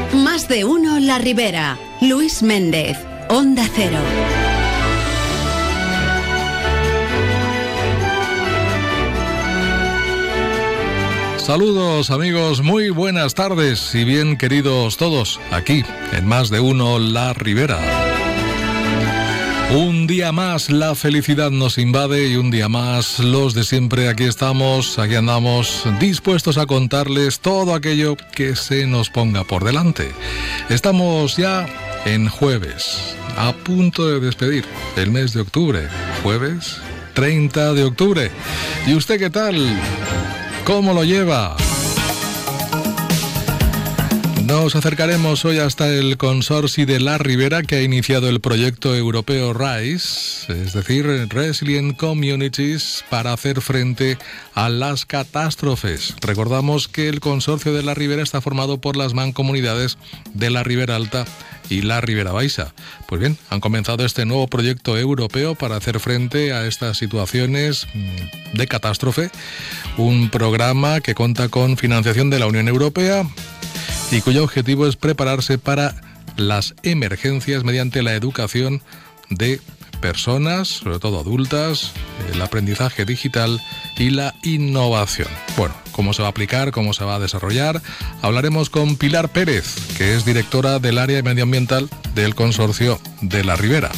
Más de uno La Ribera. Luis Méndez, Onda Cero. Saludos amigos, muy buenas tardes y bien queridos todos, aquí en Más de uno La Ribera. Un día más la felicidad nos invade y un día más los de siempre aquí estamos, aquí andamos dispuestos a contarles todo aquello que se nos ponga por delante. Estamos ya en jueves, a punto de despedir el mes de octubre, jueves 30 de octubre. ¿Y usted qué tal? ¿Cómo lo lleva? Nos acercaremos hoy hasta el Consorci de La Ribera, que ha iniciado el proyecto europeo RISE, es decir, Resilient Communities, para hacer frente a las catástrofes. Recordamos que el Consorcio de La Ribera está formado por las mancomunidades de La Ribera Alta y La Ribera Baixa. Pues bien, han comenzado este nuevo proyecto europeo para hacer frente a estas situaciones de catástrofe, un programa que cuenta con financiación de la Unión Europea y cuyo objetivo es prepararse para las emergencias mediante la educación de personas, sobre todo adultas, el aprendizaje digital y la innovación. Bueno, ¿cómo se va a aplicar? ¿Cómo se va a desarrollar? Hablaremos con Pilar Pérez, que es directora del área medioambiental del Consorcio de La Ribera.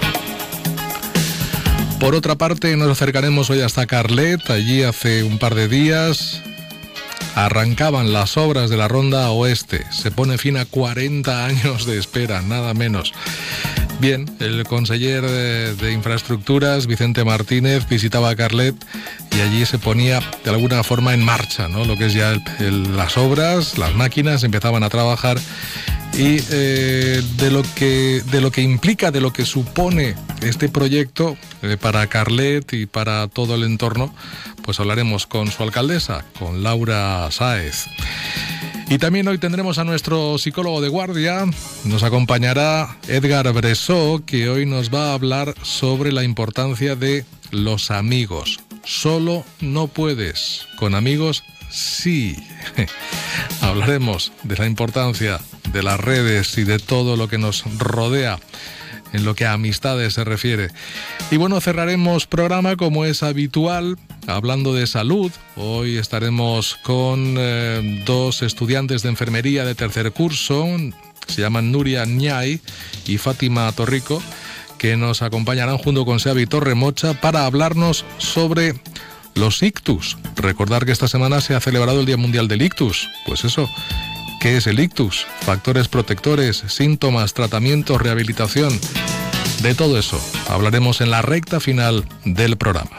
Por otra parte, nos acercaremos hoy hasta Carlet. Allí hace un par de días arrancaban las obras de la Ronda Oeste. Se pone fin a 40 años de espera, nada menos. Bien, el conseller de Infraestructuras, Vicente Martínez, visitaba Carlet y allí se ponía de alguna forma en marcha, ¿no? Lo que es ya las obras, las máquinas empezaban a trabajar y de lo que implica, de lo que supone este proyecto para Carlet y para todo el entorno, pues hablaremos con su alcaldesa, con Laura Sáez. Y también hoy tendremos a nuestro psicólogo de guardia, nos acompañará Edgar Bressó, que hoy nos va a hablar sobre la importancia de los amigos. Solo no puedes, con amigos sí. Hablaremos de la importancia de las redes y de todo lo que nos rodea en lo que a amistades se refiere. Y bueno, cerraremos programa como es habitual, hablando de salud. Hoy estaremos con dos estudiantes de enfermería de tercer curso, se llaman Nuria Ñay y Fátima Torrico, que nos acompañarán junto con Xavi Torremocha para hablarnos sobre los ictus. Recordar que esta semana se ha celebrado el Día Mundial del Ictus. Pues eso, ¿qué es el ictus? Factores protectores, síntomas, tratamientos, rehabilitación. De todo eso hablaremos en la recta final del programa.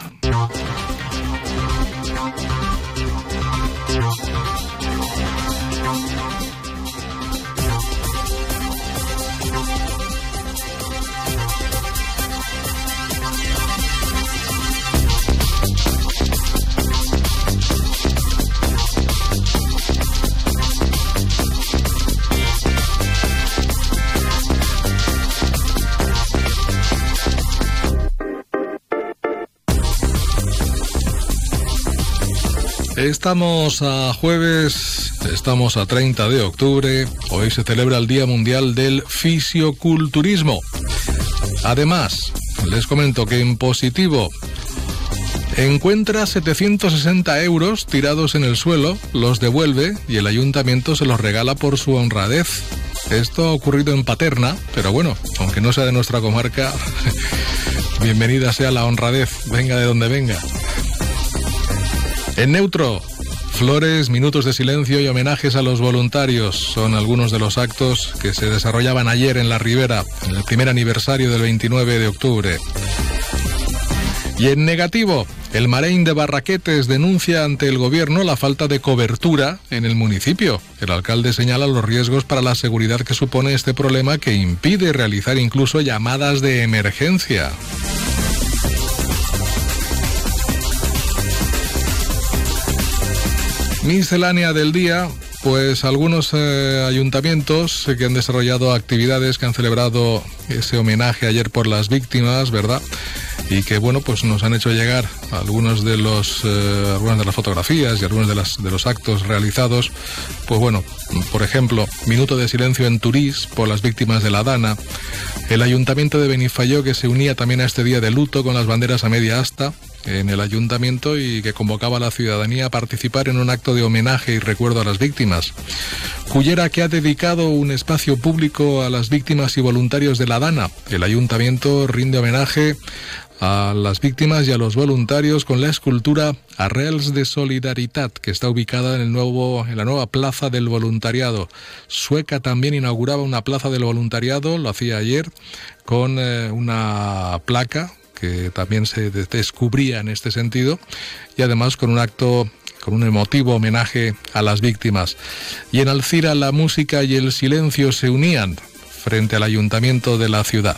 Estamos a jueves, estamos a 30 de octubre, hoy se celebra el Día Mundial del Fisioculturismo. Además, les comento que en positivo encuentra 760 euros tirados en el suelo, los devuelve y el ayuntamiento se los regala por su honradez. Esto ha ocurrido en Paterna, pero bueno, aunque no sea de nuestra comarca, bienvenida sea la honradez, venga de donde venga. En neutro, flores, minutos de silencio y homenajes a los voluntarios son algunos de los actos que se desarrollaban ayer en La Ribera, en el primer aniversario del 29 de octubre. Y en negativo, el Marein de Barraquetes denuncia ante el gobierno la falta de cobertura en el municipio. El alcalde señala los riesgos para la seguridad que supone este problema, que impide realizar incluso llamadas de emergencia. Miscelánea del día, pues algunos ayuntamientos que han desarrollado actividades, que han celebrado ese homenaje ayer por las víctimas, ¿verdad? y que, bueno, pues nos han hecho llegar algunas de las fotografías y algunos de los actos realizados. Pues bueno, por ejemplo, minuto de silencio en Turís por las víctimas de la Dana, el Ayuntamiento de Benifayó, que se unía también a este día de luto con las banderas a media asta en el ayuntamiento y que convocaba a la ciudadanía a participar en un acto de homenaje y recuerdo a las víctimas. Cullera, que ha dedicado un espacio público a las víctimas y voluntarios de la Dana. El ayuntamiento rinde homenaje a las víctimas y a los voluntarios con la escultura Arrels de Solidaritat, que está ubicada en la nueva Plaza del Voluntariado. Sueca también inauguraba una Plaza del Voluntariado, lo hacía ayer, con una placa que también se descubría en este sentido, y además con un emotivo homenaje a las víctimas. Y en Alcira la música y el silencio se unían frente al ayuntamiento de la ciudad.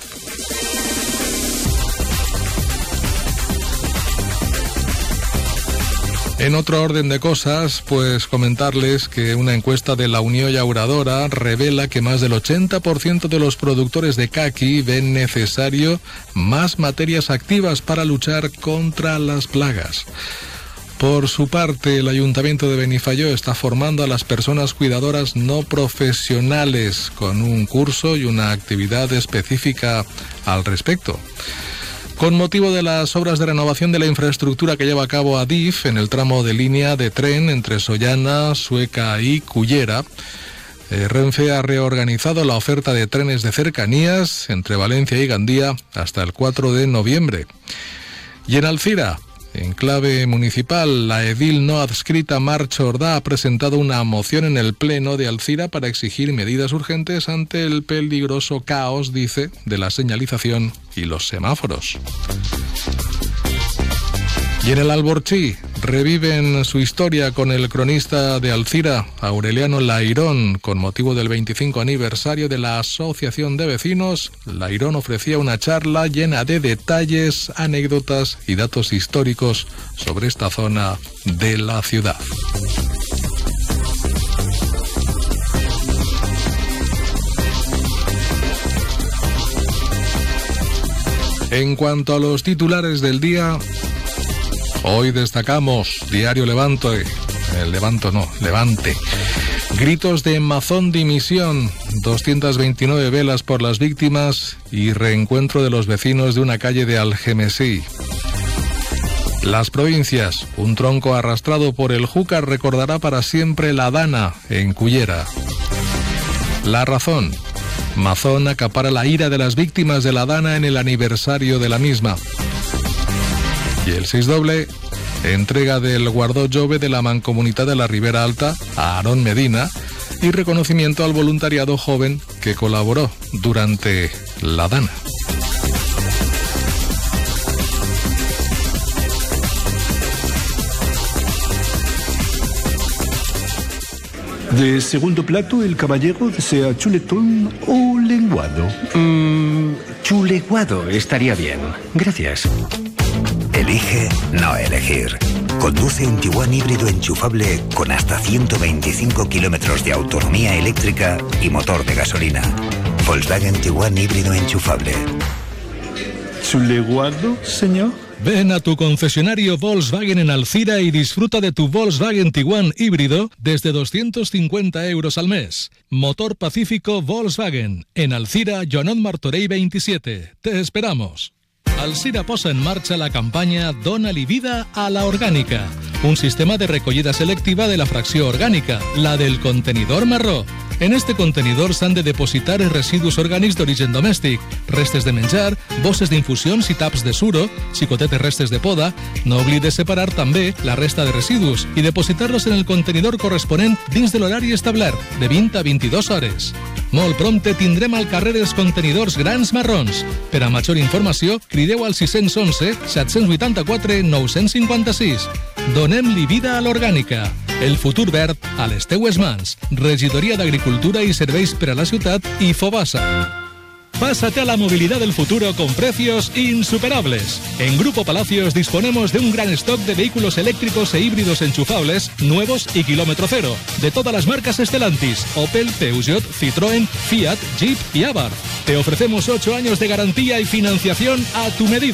En otro orden de cosas, pues comentarles que una encuesta de la Unión Llauradora revela que más del 80% de los productores de caqui ven necesario más materias activas para luchar contra las plagas. Por su parte, el Ayuntamiento de Benifayó está formando a las personas cuidadoras no profesionales con un curso y una actividad específica al respecto. Con motivo de las obras de renovación de la infraestructura que lleva a cabo Adif en el tramo de línea de tren entre Sollana, Sueca y Cullera, Renfe ha reorganizado la oferta de trenes de cercanías entre Valencia y Gandía hasta el 4 de noviembre. Y en Alcira, en clave municipal, la edil no adscrita Mar Chordá ha presentado una moción en el Pleno de Alcira para exigir medidas urgentes ante el peligroso caos, dice, de la señalización y los semáforos. Y en el Alborchí reviven su historia con el cronista de Alcira, Aureliano Lairón, con motivo del 25 aniversario de la Asociación de Vecinos. Lairón ofrecía una charla llena de detalles, anécdotas y datos históricos sobre esta zona de la ciudad. En cuanto a los titulares del día, hoy destacamos Diario Levante. Gritos de Mazón dimisión, 229 velas por las víctimas y reencuentro de los vecinos de una calle de Algemesí. Las provincias, un tronco arrastrado por el Júcar recordará para siempre la Dana en Cullera. La Razón, Mazón acapara la ira de las víctimas de la Dana en el aniversario de la misma. Y el 6 doble, entrega del Guardó Jove de la Mancomunitat de la Ribera Alta a Aarón Medina y reconocimiento al voluntariado joven que colaboró durante la Dana. De segundo plato, el caballero desea chuletón o lenguado. Chuleguado estaría bien. Gracias. Elige no elegir. Conduce un Tiguan híbrido enchufable con hasta 125 kilómetros de autonomía eléctrica y motor de gasolina. Volkswagen Tiguan híbrido enchufable. ¿Chuleguado, señor? Ven a tu concesionario Volkswagen en Alcira y disfruta de tu Volkswagen Tiguan híbrido desde 250 euros al mes. Motor Pacífico Volkswagen. En Alcira, Joanot Martorell 27. Te esperamos. Alcira posa en marcha la campanya Dona-li vida a la orgànica, un sistema de recollida selectiva de la fracció orgànica, la del contenidor marró. En este contenidor s'han de depositar els residus orgànics d'origen domèstic, restes de menjar, bosses d'infusions i taps de suro, xicotetes restes de poda. No oblides separar també la resta de residus i depositar-los en el contenidor corresponent dins de l'horari establert, de 20 a 22 hores. Molt prompte tindrem al carrer els contenidors grans marrons. Per a major informació, crideu al 611 784 956. Donem-li vida a l'orgànica. El futur verd a les teues mans. Regidoria d'Agricultura i Serveis per a la Ciutat i Fobasa. Pásate a la movilidad del futuro con precios insuperables. En Grupo Palacios disponemos de un gran stock de vehículos eléctricos e híbridos enchufables, nuevos y kilómetro cero, de todas las marcas Stellantis, Opel, Peugeot, Citroën, Fiat, Jeep y Abarth. Te ofrecemos 8 años de garantía y financiación a tu medida.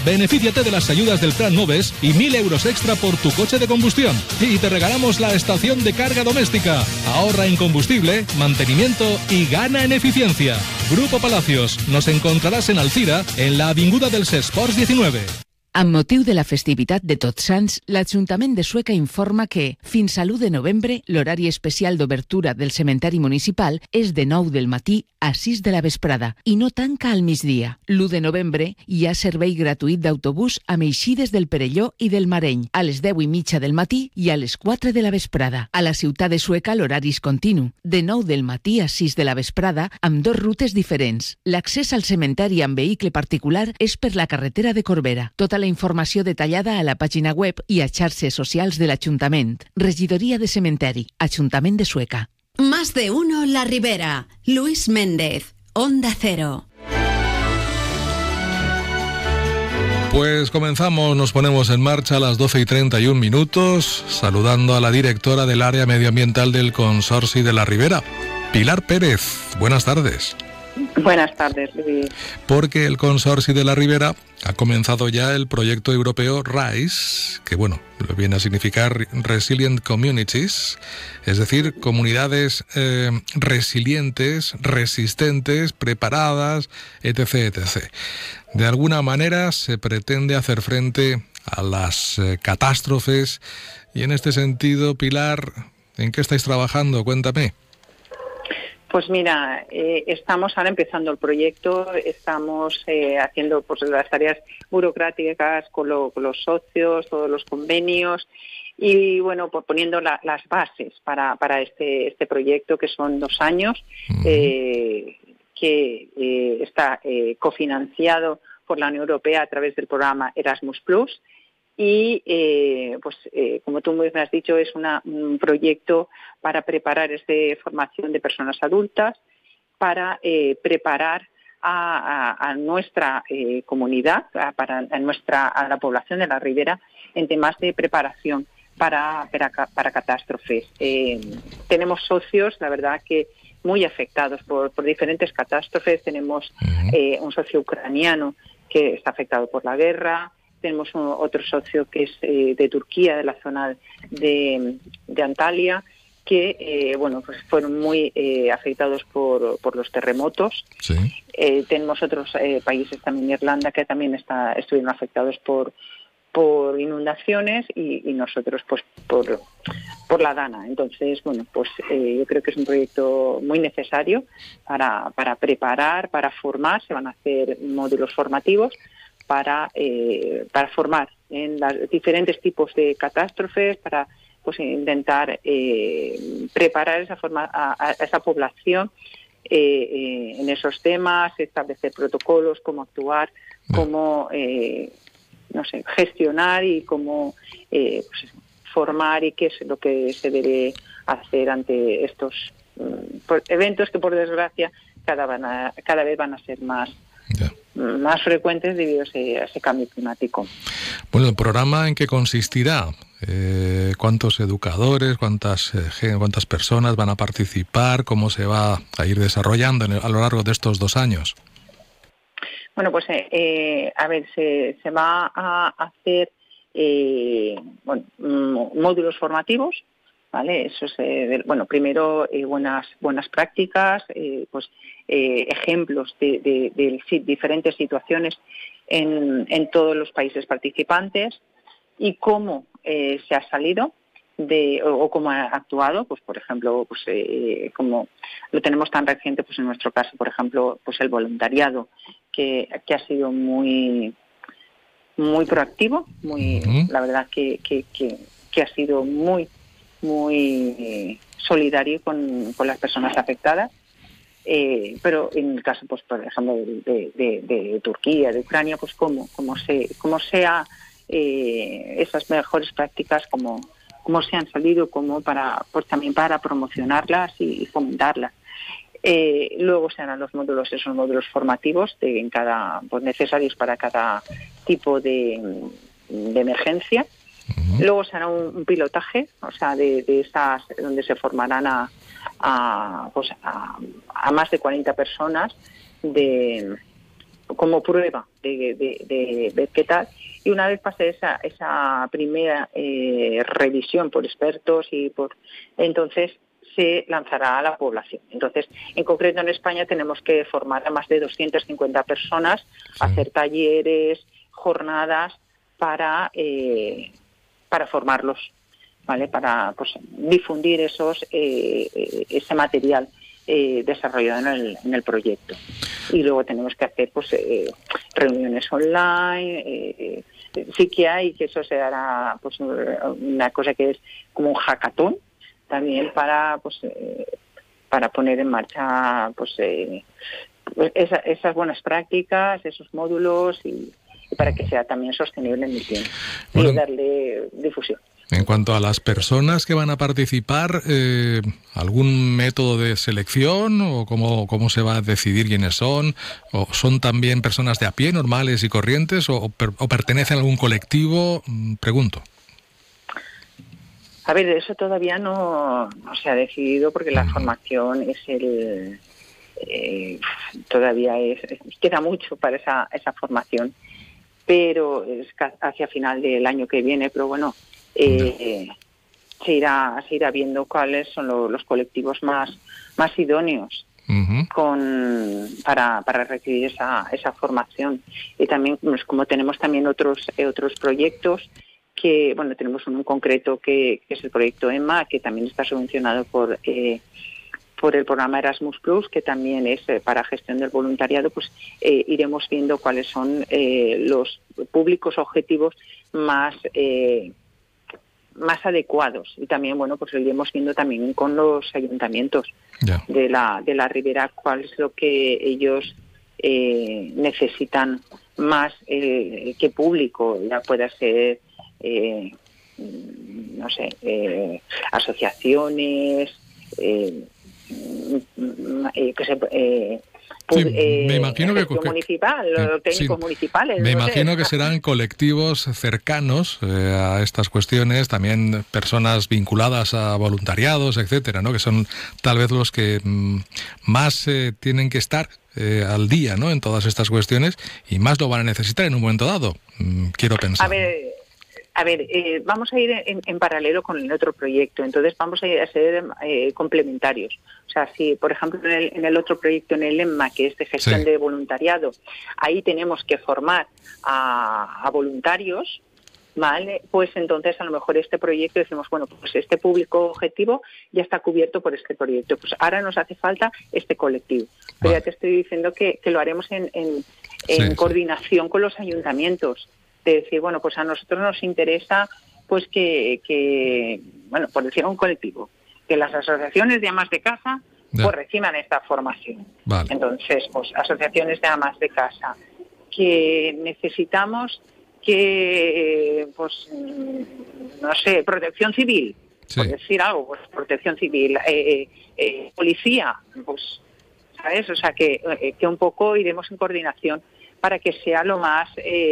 Benefíciate de las ayudas del Plan Moves y 1.000 euros extra por tu coche de combustión. Y te regalamos la estación de carga doméstica. Ahorra en combustible, mantenimiento y gana en eficiencia. Grupo Palacios. Nos encontrarás en Alcira, en la avinguda dels Esports 19. Amb motiu de la festivitat de Tots Sants, l'Ajuntament de Sueca informa que, fins a l'1 de novembre, l'horari especial d'obertura del cementeri municipal és de 9 del matí a 6 de la vesprada i no tanca al migdia. L'1 de novembre hi ha servei gratuït d'autobús amb eixides del Perelló i del Mareny a les 10:30 del matí i a les 4 de la vesprada. A la ciutat de Sueca l'horari és continu, de 9 del matí a 6 de la vesprada, amb 2 rutes diferents. L'accés al cementeri amb vehicle particular és per la carretera de Corbera. Tota la informació detallada a la pàgina web i a xarxes socials de l'Ajuntament. Regidoria de Cementeri, Ajuntament de Sueca. Más de uno La Ribera. Luis Méndez, Onda Cero. Pues comenzamos, nos ponemos en marcha a las 12:31, saludando a la directora del área medioambiental del Consorci de La Ribera, Pilar Pérez. Buenas tardes. Buenas tardes, Luis. Porque el Consorci de La Ribera ha comenzado ya el proyecto europeo RISE, que bueno, viene a significar Resilient Communities, es decir, comunidades resilientes, resistentes, preparadas, etc., etc. De alguna manera se pretende hacer frente a las catástrofes y en este sentido, Pilar, ¿en qué estáis trabajando? Cuéntame. Pues mira, estamos ahora empezando el proyecto, estamos haciendo pues las tareas burocráticas con los socios, todos los convenios y bueno, pues poniendo las bases para este proyecto que son 2 años, que está cofinanciado por la Unión Europea a través del programa Erasmus+. Y, como tú muy bien has dicho, es un proyecto para preparar formación de personas adultas, para preparar a nuestra comunidad, a la población de la Ribera, en temas de preparación para catástrofes. Tenemos socios, la verdad, que muy afectados por diferentes catástrofes. Tenemos un socio ucraniano que está afectado por la guerra. Tenemos otro socio que es de Turquía, de la zona de Antalya, que pues fueron muy afectados por los terremotos. Sí. Tenemos otros países, también Irlanda, que también estuvieron afectados por inundaciones y nosotros pues por la DANA. Entonces, bueno, pues yo creo que es un proyecto muy necesario para preparar, para formar. Se van a hacer módulos formativos para formar en los diferentes tipos de catástrofes, para pues intentar preparar a esa población en esos temas, establecer protocolos, cómo actuar, cómo gestionar y cómo formar y qué es lo que se debe hacer ante estos eventos que por desgracia cada vez van a ser más frecuentes debido a ese cambio climático. Bueno, ¿el programa en qué consistirá? ¿Cuántos educadores, cuántas personas van a participar? ¿Cómo se va a ir desarrollando a lo largo de estos 2 años? Bueno, pues se va a hacer módulos formativos, ¿vale? Eso es, primero buenas prácticas, ejemplos de diferentes situaciones en todos los países participantes y cómo se ha salido o cómo ha actuado, pues por ejemplo, como lo tenemos tan reciente, pues en nuestro caso, por ejemplo, pues el voluntariado que ha sido muy muy proactivo, la verdad que ha sido muy solidario con las personas afectadas. Pero en el caso, pues por ejemplo, de Turquía, de Ucrania, pues cómo sea esas mejores prácticas, cómo se han salido, también para promocionarlas y fomentarlas. Luego se harán esos módulos formativos necesarios para cada tipo de emergencia. Luego se hará un pilotaje, o sea, de esas donde se formarán a más de 40 personas como prueba de ver qué tal. Y una vez pase esa primera revisión por expertos entonces se lanzará a la población. Entonces, en concreto en España tenemos que formar a más de 250 personas, hacer talleres, jornadas para formarlos, ¿vale? Para difundir ese material desarrollado en el proyecto. Y luego tenemos que hacer reuniones online. Sí que hay, que eso se hará una cosa que es como un hackathon también para poner en marcha esas buenas prácticas, esos módulos y para que sea también sostenible en el tiempo y darle difusión. En cuanto a las personas que van a participar, ¿algún método de selección o cómo se va a decidir quiénes son? ¿O son también personas de a pie, normales y corrientes, o pertenecen a algún colectivo? Pregunto. A ver, eso todavía no se ha decidido porque la formación todavía queda mucho para esa formación, pero es hacia final del año que viene, pero bueno, se irá viendo cuáles son los colectivos más idóneos para recibir esa formación. Y también, como tenemos también otros proyectos, que bueno, tenemos uno en concreto que es el proyecto EMMA, que también está subvencionado por el programa Erasmus+, que también es para gestión del voluntariado. Pues iremos viendo cuáles son los públicos objetivos más adecuados, y también bueno, pues lo iremos viendo también con los ayuntamientos de la Ribera, cuál es lo que ellos necesitan más, qué público, ya pueda ser asociaciones, me imagino que municipal, técnicos municipales. Me imagino que serán colectivos cercanos a estas cuestiones, también personas vinculadas a voluntariados, etcétera, ¿no? Que son tal vez los que más tienen que estar al día, ¿no? En todas estas cuestiones, y más lo van a necesitar en un momento dado. Quiero pensar. A ver, vamos a ir en paralelo con el otro proyecto, entonces vamos a ser complementarios. O sea, si por ejemplo en el otro proyecto, en el EMMA, que es de gestión de voluntariado, ahí tenemos que formar a voluntarios, ¿vale? Pues entonces a lo mejor este proyecto decimos, bueno, pues este público objetivo ya está cubierto por este proyecto, pues ahora nos hace falta este colectivo. Pero ya te estoy diciendo que lo haremos en coordinación con los ayuntamientos. De decir, bueno, pues a nosotros nos interesa pues que bueno, por decir un colectivo, que las asociaciones de amas de casa pues reciban esta formación. Vale. Entonces, pues asociaciones de amas de casa que necesitamos que, pues, no sé, protección civil, por decir algo, pues protección civil, policía, pues, ¿sabes? O sea, que un poco iremos en coordinación para que sea lo más...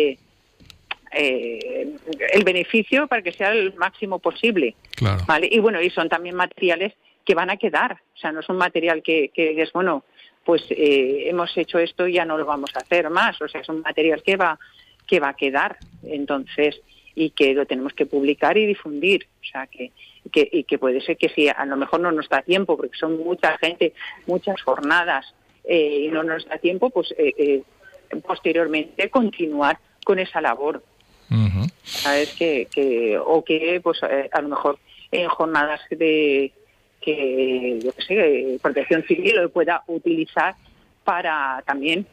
el beneficio para que sea el máximo posible. Claro. ¿Vale? Y bueno, y son también materiales que van a quedar, o sea, no es un material que es bueno, pues hemos hecho esto y ya no lo vamos a hacer más, o sea, es un material que va a quedar, entonces, y que lo tenemos que publicar y difundir, o sea, que puede ser que si a lo mejor no nos da tiempo, porque son mucha gente, muchas jornadas, y no nos da tiempo, pues posteriormente continuar con esa labor. Uh-huh. Sabes que pues a lo mejor en jornadas de protección civil lo pueda utilizar para también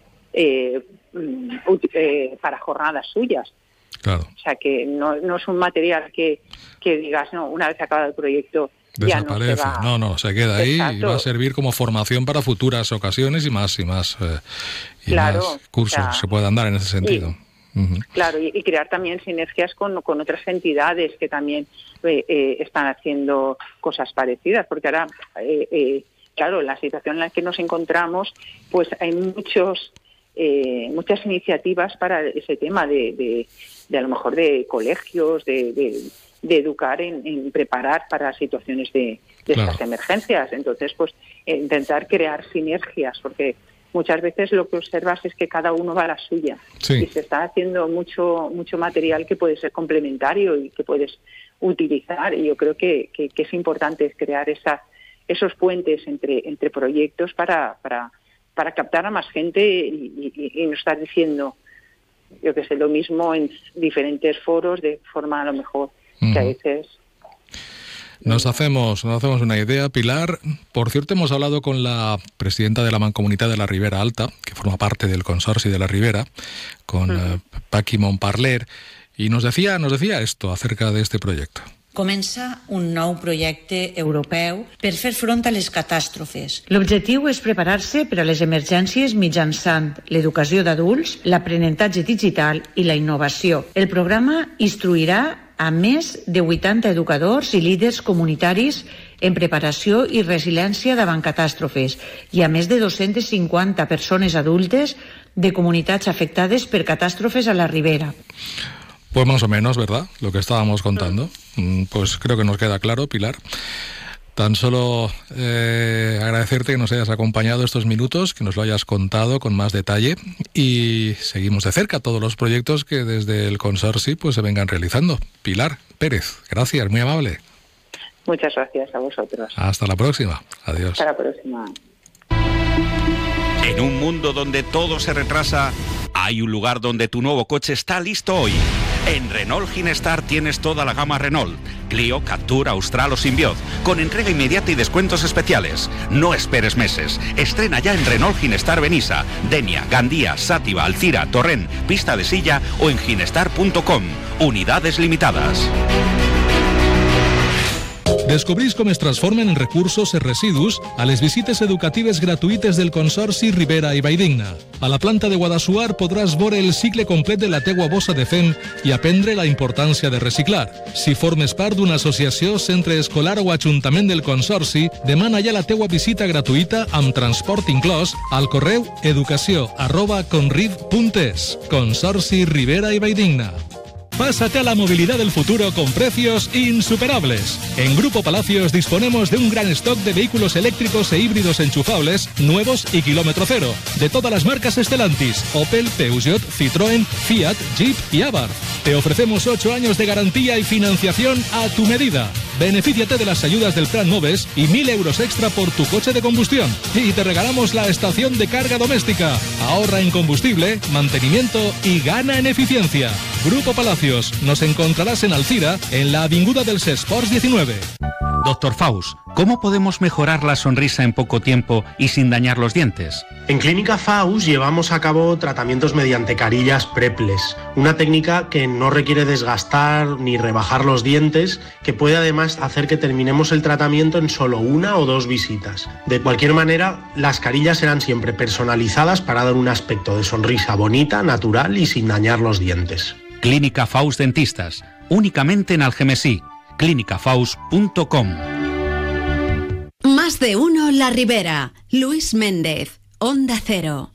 para jornadas suyas. Claro. O sea que no es un material que digas, no, una vez acabado el proyecto desaparece. Ya no se queda ahí. Exacto. Y va a servir como formación para futuras ocasiones y más cursos se puedan dar en ese sentido. Uh-huh. Claro, y crear también sinergias con otras entidades que también están haciendo cosas parecidas, porque ahora, claro, la situación en la que nos encontramos, pues hay muchas iniciativas para ese tema de a lo mejor de colegios, de educar en preparar para situaciones de estas emergencias. Entonces, pues intentar crear sinergias, porque muchas veces lo que observas es que cada uno va a la suya. Sí. Y se está haciendo mucho material que puede ser complementario y que puedes utilizar. Y yo creo que es importante crear esos puentes entre proyectos para captar a más gente y no estar diciendo, yo que sé, lo mismo en diferentes foros de forma a lo mejor que a veces... Nos hacemos una idea, Pilar. Por cierto, hemos hablado con la presidenta de la Mancomunitat de la Ribera Alta, que forma parte del Consorci de la Ribera, con Paqui Montparler, y nos decía esto acerca de este proyecto. Comença un nou projecte europeu per fer front a les catàstrofes. L'objectiu és preparar-se per a les emergències mitjançant l'educació d'adults, l'aprenentatge digital i la innovació. El programa instruirà a més de 80 educadors i líders comunitaris en preparació i resiliència davant catàstrofes i a més de 250 persones adultes de comunitats afectades per catàstrofes a la Ribera. Pues más o menos, ¿verdad? Lo que estábamos contando. Pues creo que nos queda claro, Pilar. Tan solo agradecerte que nos hayas acompañado estos minutos, que nos lo hayas contado con más detalle, y seguimos de cerca todos los proyectos que desde el Consorci pues se vengan realizando. Pilar Pérez, gracias, muy amable. Muchas gracias a vosotros. Hasta la próxima. Adiós. Hasta la próxima. En un mundo donde todo se retrasa, hay un lugar donde tu nuevo coche está listo hoy. En Renault Ginestar tienes toda la gama Renault, Clio, Captur, Austral o Symbiote, con entrega inmediata y descuentos especiales. No esperes meses. Estrena ya en Renault Ginestar Benissa, Denia, Gandía, Sátiva, Alcira, Torrent, Pista de Silla o en ginestar.com. Unidades limitadas. Descobrís com es transformen en recursos els residus a les visites educatives gratuïtes del Consorci Ribera i Valldigna. A la planta de Guadassuar podràs veure el cicle complet de la teua bossa de fem i aprendre la importància de reciclar. Si formes part d'una associació, centre escolar o ajuntament del Consorci, demana ja la teua visita gratuïta amb transport inclòs al correu educació@conriv.es. Consorci Ribera y Valldigna. Pásate a la movilidad del futuro con precios insuperables. En Grupo Palacios disponemos de un gran stock de vehículos eléctricos e híbridos enchufables, nuevos y kilómetro cero, de todas las marcas Stellantis, Opel, Peugeot, Citroën, Fiat, Jeep y Abarth. Te ofrecemos 8 años de garantía y financiación a tu medida. Benefíciate de las ayudas del Plan Moves y 1.000 euros extra por tu coche de combustión. Y te regalamos la estación de carga doméstica. Ahorra en combustible, mantenimiento y gana en eficiencia. Grupo Palacios. Nos encontrarás en Alcira, en la Avinguda dels Esports 19. Doctor Faust, ¿cómo podemos mejorar la sonrisa en poco tiempo y sin dañar los dientes? En Clínica Faust llevamos a cabo tratamientos mediante carillas Preples, una técnica que no requiere desgastar ni rebajar los dientes, que puede además hacer que terminemos el tratamiento en solo 1 o 2 visitas. De cualquier manera, las carillas serán siempre personalizadas para dar un aspecto de sonrisa bonita, natural y sin dañar los dientes. Clínica Faust Dentistas, únicamente en Algemesí. clinicafaust.com. Más de uno La Ribera. Luis Méndez, Onda Cero.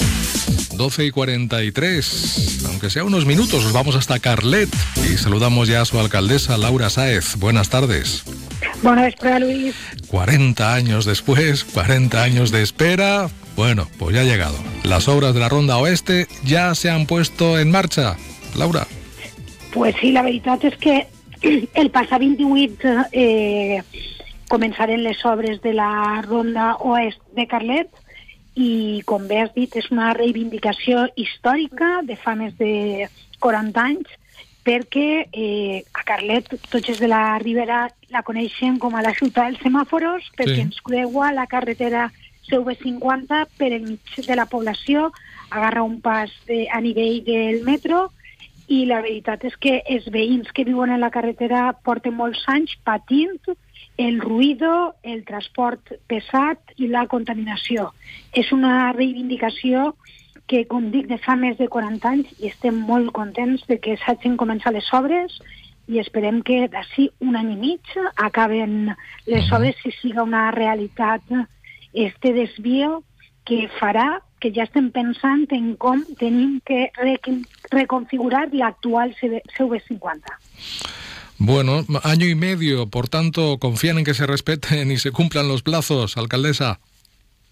12:43, aunque sea unos minutos, nos vamos hasta Carlet y saludamos ya a su alcaldesa, Laura Sáez. Buenas tardes. Buenas tardes, Luis. 40 años después, 40 años de espera, bueno, pues ya ha llegado. Las obras de la Ronda Oeste ya se han puesto en marcha. Laura. Pues sí, la veritat és que el passat 28 començaren les obres de la Ronda Oest de Carlet i, com bé has dit, és una reivindicació històrica de fa més de 40 anys perquè a Carlet tots els de la Ribera la coneixen com a la ciutat dels semàforos perquè ens creua la carretera CV50 per enmig de la població, agarra un pas a nivell del metro i la veritat és que els veïns que viuen en la carretera porten molts anys patint el ruïdo, el transport pesat i la contaminació. És una reivindicació que, com dic, de fa més de 40 anys i estem molt contents de que s'hagin començat les obres i esperem que d'ací un any i mig acaben les obres i siga una realitat este desvio que farà que ja estem pensant en com tenim que reconfigurar l'actual CV50. Bueno, año y medio, por tanto, ¿confían en que se respeten y se cumplan los plazos, alcaldesa?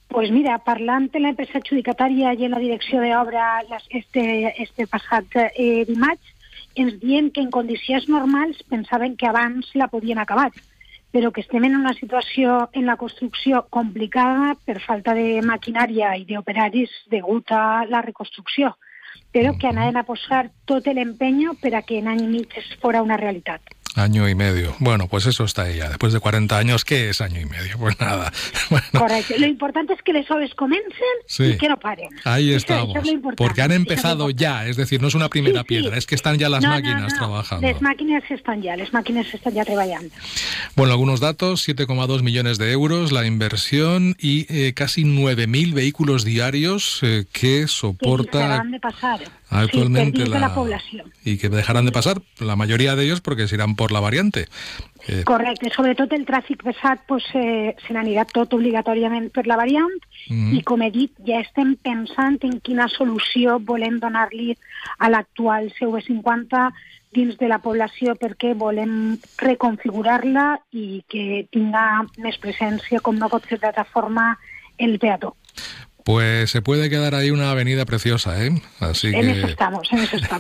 Pues mira, parlant de l'empresa adjudicatària i en la direcció d'obra este passat dimarts, ens diuen que en condicions normals pensaven que abans la podien acabar, però que estem en una situació en la construcció complicada per falta de maquinària i d'operaris degut a la reconstrucció, però que anaven a posar tot l'empeño per a que en any i mig es fora una realitat. Año y medio. Bueno, pues eso está ahí ya. Después de 40 años, ¿qué es año y medio? Pues nada. Bueno. Correcto. Lo importante es que les obres comiencen y que no paren. Ahí estamos. Eso es lo importante. Porque han empezado ya, es decir, no es una primera piedra, es que están ya las máquinas trabajando. Les máquinas están ya trabajando. Bueno, algunos datos, 7,2 millones de euros la inversión y casi 9.000 vehículos diarios que soporta... Que dejarán de pasar. Actualmente sí, la población. Y que dejarán de pasar, la mayoría de ellos, porque se irán por la variante. Correcte, sobretot el tràfic pesat se n'anirà tot obligatòriament per la variant i, com he dit, ja estem pensant en quina solució volem donar-li a l'actual CV50 dins de la població, perquè volem reconfigurar-la i que tinga més presència, com no pot ser d'altra forma, el peató. Pues se puede quedar ahí una avenida preciosa, ¿eh? Así que... En eso estamos.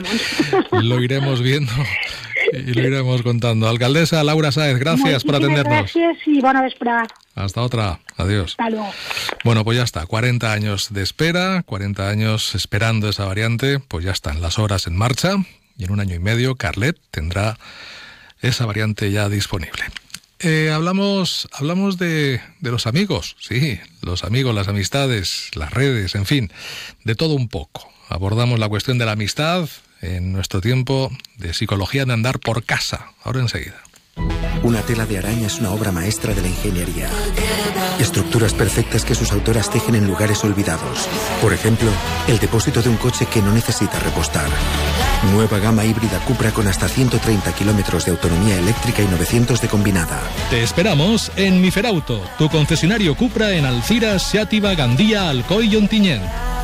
Lo iremos viendo y lo iremos contando. Alcaldesa Laura Sáez, gracias por atendernos. Gracias y buena vesprada. Hasta otra. Adiós. Hasta luego. Bueno, pues ya está. 40 años de espera, 40 años esperando esa variante, pues ya están las obras en marcha y en un año y medio Carlet tendrá esa variante ya disponible. Hablamos de los amigos, sí, los amigos, las amistades, las redes, en fin, de todo un poco. Abordamos la cuestión de la amistad en nuestro tiempo de psicología de andar por casa. Ahora enseguida. Una tela de araña es una obra maestra de la ingeniería. Estructuras perfectas que sus autoras tejen en lugares olvidados. Por ejemplo, el depósito de un coche que no necesita repostar. Nueva gama híbrida Cupra con hasta 130 kilómetros de autonomía eléctrica y 900 de combinada. Te esperamos en Miferauto, tu concesionario Cupra en Alzira, Xàtiva, Gandía, Alcoi y Ontinyent.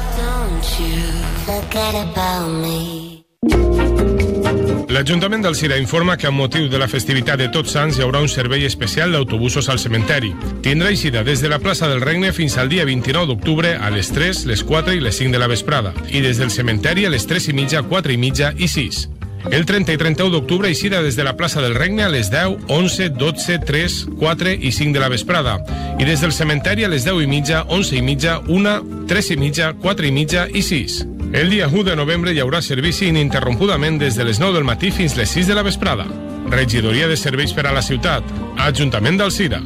L'Ajuntament d'Alzira informa que amb motiu de la festivitat de Tots Sants hi haurà un servei especial d'autobusos al cementeri. Tindrà eixida des de la plaça del Regne fins al dia 29 d'octubre a les 3, les 4 i les 5 de la vesprada i des del cementeri a les 3 i mitja, 4 i mitja i 6. El 30 i 31 d'octubre eixida des de la plaça del Regne a les 10, 11, 12, 3, 4 i 5 de la vesprada i des del cementeri a les 10 i mitja, 11 i mitja, 1, 3 i mitja, 4 i mitja i 6. El dia 1 de novembre hi haurà servici ininterrompudament des de les 9 del matí fins les 6 de la vesprada. Regidoria de Serveis per a la Ciutat. Ajuntament d'Alzira.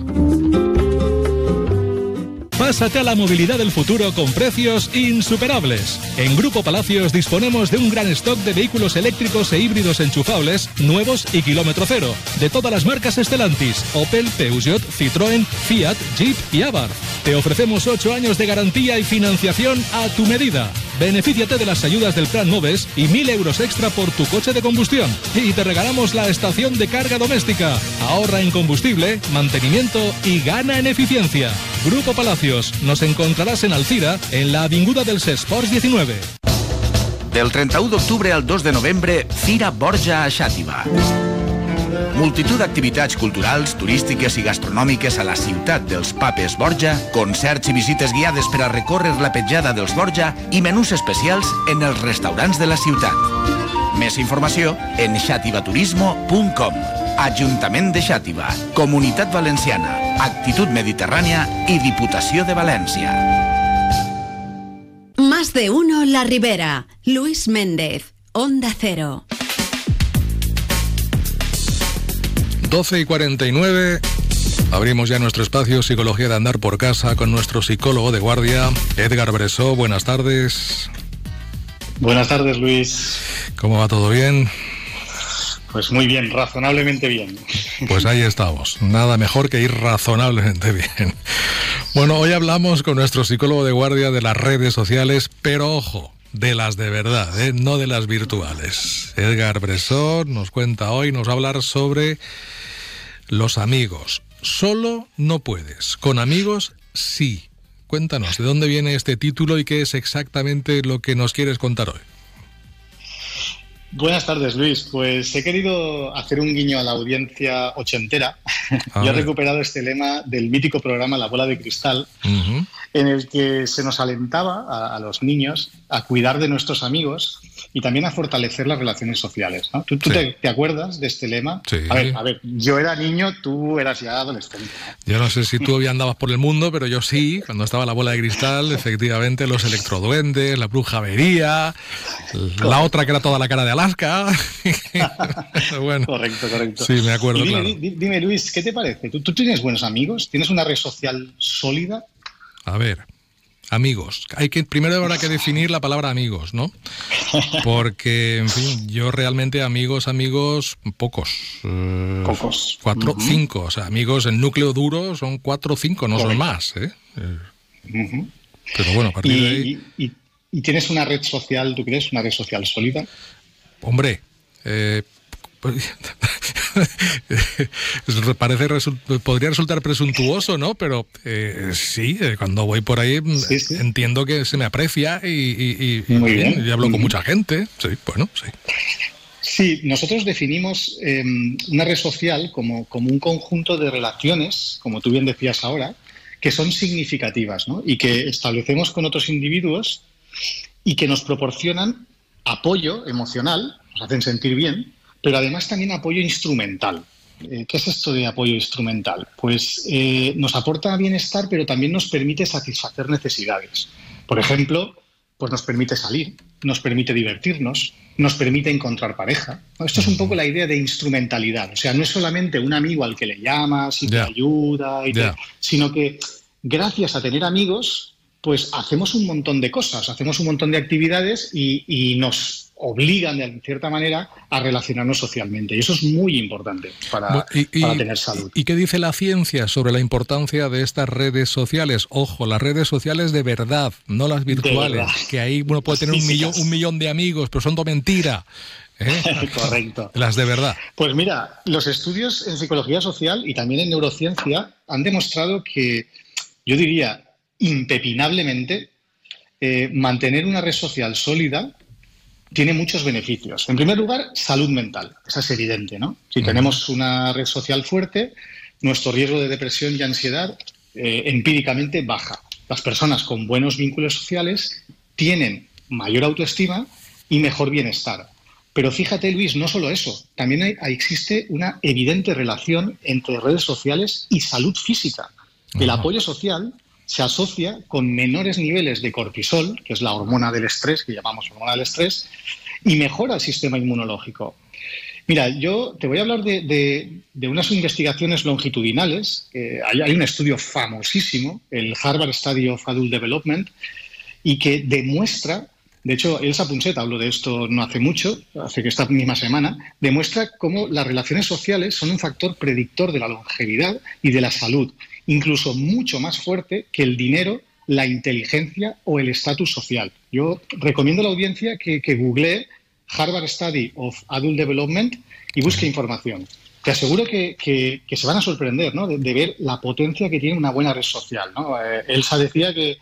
Pásate a la movilidad del futuro con precios insuperables. En Grupo Palacios disponemos de un gran stock de vehículos eléctricos e híbridos enchufables, nuevos y kilómetro cero, de todas las marcas Stellantis, Opel, Peugeot, Citroën, Fiat, Jeep y Abarth. Te ofrecemos 8 años de garantía y financiación a tu medida. Benefíciate de las ayudas del Plan Moves y 1.000 euros extra por tu coche de combustión. Y te regalamos la estación de carga doméstica. Ahorra en combustible, mantenimiento y gana en eficiencia. Grupo Palacios. Nos encontrarás en Alzira, en la avinguda dels Esports 19. Del 31 d'octubre al 2 de novembre, Fira Borja a Xàtiva. Multitud d'activitats culturals, turístiques i gastronòmiques a la ciutat dels Papes Borja, concerts i visites guiades per a recórrer la petjada dels Borja i menús especials en els restaurants de la ciutat. Més informació en xativaturismo.com. Ajuntament de Xàtiva, Comunitat Valenciana, Actitud Mediterrània i Diputació de València. Más de uno La Ribera. Luis Méndez, Onda Cero. 12 y 49, abrimos ya nuestro espacio Psicología de Andar por Casa con nuestro psicólogo de guardia, Edgar Bresó. Buenas tardes. Buenas tardes, Luis. ¿Cómo va? ¿Todo bien? Pues muy bien, razonablemente bien. Pues ahí estamos, nada mejor que ir razonablemente bien. Bueno, hoy hablamos con nuestro psicólogo de guardia de las redes sociales, pero ojo, de las de verdad, no de las virtuales. Edgar Bresó nos cuenta hoy, nos va a hablar sobre los amigos. Solo no puedes, con amigos sí. Cuéntanos, ¿de dónde viene este título y qué es exactamente lo que nos quieres contar hoy? Buenas tardes, Luis. Pues he querido hacer un guiño a la audiencia ochentera. Yo he recuperado este lema del mítico programa La Bola de Cristal, en el que se nos alentaba a los niños a cuidar de nuestros amigos y también a fortalecer las relaciones sociales, ¿no? ¿Tú te acuerdas de este lema? Sí. A ver, yo era niño, tú eras ya adolescente, ¿no? Yo no sé si tú ya andabas por el mundo, pero yo sí, cuando estaba la bola de cristal, efectivamente, los electroduendes, la bruja avería, la otra que era toda la cara de Alaska. Bueno, correcto. Sí, me acuerdo, y claro. Dime, Luis, ¿qué te parece? ¿Tú tienes buenos amigos? ¿Tienes una red social sólida? A ver, amigos. Primero habrá que definir la palabra amigos, ¿no? Porque, en fin, yo realmente amigos, pocos. Pocos. 4, 5. O sea, amigos, el núcleo duro son 4 o 5, no son más, ¿eh? Pero bueno, a partir de ahí... ¿Y tienes una red social, tú crees, una red social sólida? Hombre, podría resultar presuntuoso, ¿no? Pero sí, cuando voy por ahí entiendo que se me aprecia y hablo con mucha gente. Sí, bueno, sí. Sí, nosotros definimos una red social como un conjunto de relaciones, como tú bien decías ahora, que son significativas, ¿no? Y que establecemos con otros individuos y que nos proporcionan apoyo emocional, nos hacen sentir bien, pero además también apoyo instrumental. ¿Qué es esto de apoyo instrumental? Pues nos aporta bienestar, pero también nos permite satisfacer necesidades. Por ejemplo, pues nos permite salir, nos permite divertirnos, nos permite encontrar pareja. Esto es un poco la idea de instrumentalidad. O sea, no es solamente un amigo al que le llamas y te ayuda, sino que gracias a tener amigos, pues hacemos un montón de cosas, hacemos un montón de actividades y nos obligan, de cierta manera, a relacionarnos socialmente. Y eso es muy importante para tener salud. ¿Y qué dice la ciencia sobre la importancia de estas redes sociales? Ojo, las redes sociales de verdad, no las virtuales, que ahí uno puede tener un millón de amigos, pero son de mentira. Correcto. Las de verdad. Pues mira, los estudios en psicología social y también en neurociencia han demostrado que, yo diría, impepinablemente, mantener una red social sólida tiene muchos beneficios. En primer lugar, salud mental. Esa es evidente, ¿no? Si tenemos una red social fuerte, nuestro riesgo de depresión y ansiedad empíricamente baja. Las personas con buenos vínculos sociales tienen mayor autoestima y mejor bienestar. Pero fíjate, Luis, no solo eso. También existe una evidente relación entre redes sociales y salud física. El apoyo social se asocia con menores niveles de cortisol, que es la hormona del estrés, que llamamos hormona del estrés, y mejora el sistema inmunológico. Mira, yo te voy a hablar de unas investigaciones longitudinales. Hay un estudio famosísimo, el Harvard Study of Adult Development, y que demuestra, de hecho, Elsa Punset habló de esto no hace mucho, hace que esta misma semana, demuestra cómo las relaciones sociales son un factor predictor de la longevidad y de la salud, incluso mucho más fuerte que el dinero, la inteligencia o el estatus social. Yo recomiendo a la audiencia que googlee Harvard Study of Adult Development y busque información. Te aseguro que se van a sorprender, ¿no? de ver la potencia que tiene una buena red social, ¿no? Elsa decía que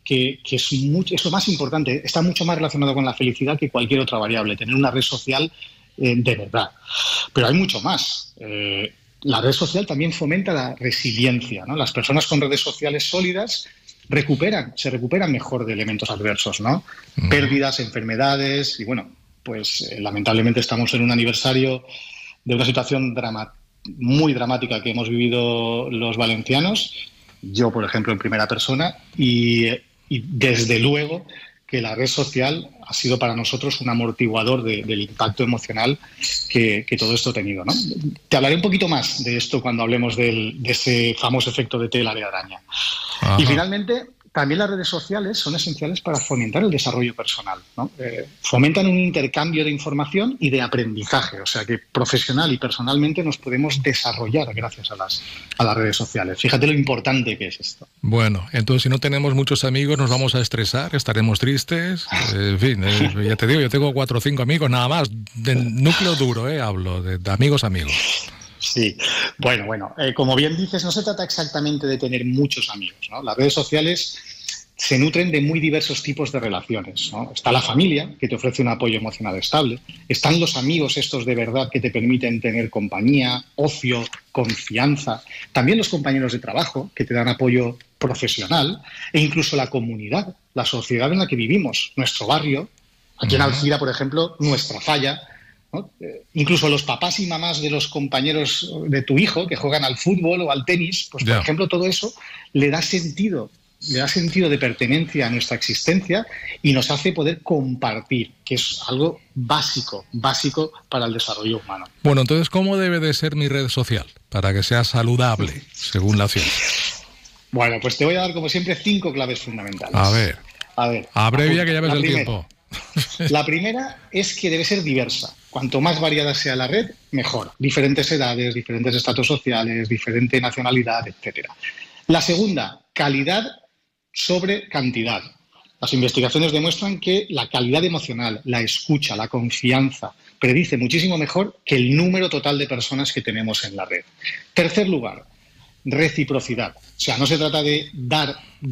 es lo más importante, está mucho más relacionado con la felicidad que cualquier otra variable, tener una red social de verdad. Pero hay mucho más. La red social también fomenta la resiliencia, ¿no? Las personas con redes sociales sólidas se recuperan mejor de elementos adversos, ¿no? Pérdidas, enfermedades y bueno, pues lamentablemente estamos en un aniversario de una situación muy dramática que hemos vivido los valencianos, yo por ejemplo en primera persona y desde luego que la red social ha sido para nosotros un amortiguador del impacto emocional que todo esto ha tenido, ¿no? Te hablaré un poquito más de esto cuando hablemos de ese famoso efecto de tela de araña. Ajá. Y finalmente, también las redes sociales son esenciales para fomentar el desarrollo personal, ¿no? Fomentan un intercambio de información y de aprendizaje, o sea que profesional y personalmente nos podemos desarrollar gracias a las redes sociales. Fíjate lo importante que es esto. Bueno, entonces si no tenemos muchos amigos nos vamos a estresar, estaremos tristes, en fin, ya te digo, yo tengo 4 o 5 amigos nada más, del núcleo duro, hablo, de amigos. Sí, bueno, como bien dices, no se trata exactamente de tener muchos amigos, ¿no? Las redes sociales se nutren de muy diversos tipos de relaciones, ¿no? Está la familia, que te ofrece un apoyo emocional estable. Están los amigos estos de verdad que te permiten tener compañía, ocio, confianza. También los compañeros de trabajo, que te dan apoyo profesional. E incluso la comunidad, la sociedad en la que vivimos, nuestro barrio. Aquí en Alcira, por ejemplo, nuestra falla, ¿no? Incluso los papás y mamás de los compañeros de tu hijo que juegan al fútbol o al tenis, pues por ejemplo todo eso le da sentido de pertenencia a nuestra existencia y nos hace poder compartir, que es algo básico para el desarrollo humano. Bueno, entonces, ¿cómo debe de ser mi red social para que sea saludable, según la ciencia? Bueno, pues te voy a dar, como siempre, 5 claves fundamentales. A ver. Abrevia, que ya ves el tiempo. La primera es que debe ser diversa. Cuanto más variada sea la red, mejor. Diferentes edades, diferentes estatus sociales, diferente nacionalidad, etcétera. La segunda, calidad sobre cantidad. Las investigaciones demuestran que la calidad emocional, la escucha, la confianza, predice muchísimo mejor que el número total de personas que tenemos en la red. Tercer lugar, reciprocidad. O sea, no se trata de dar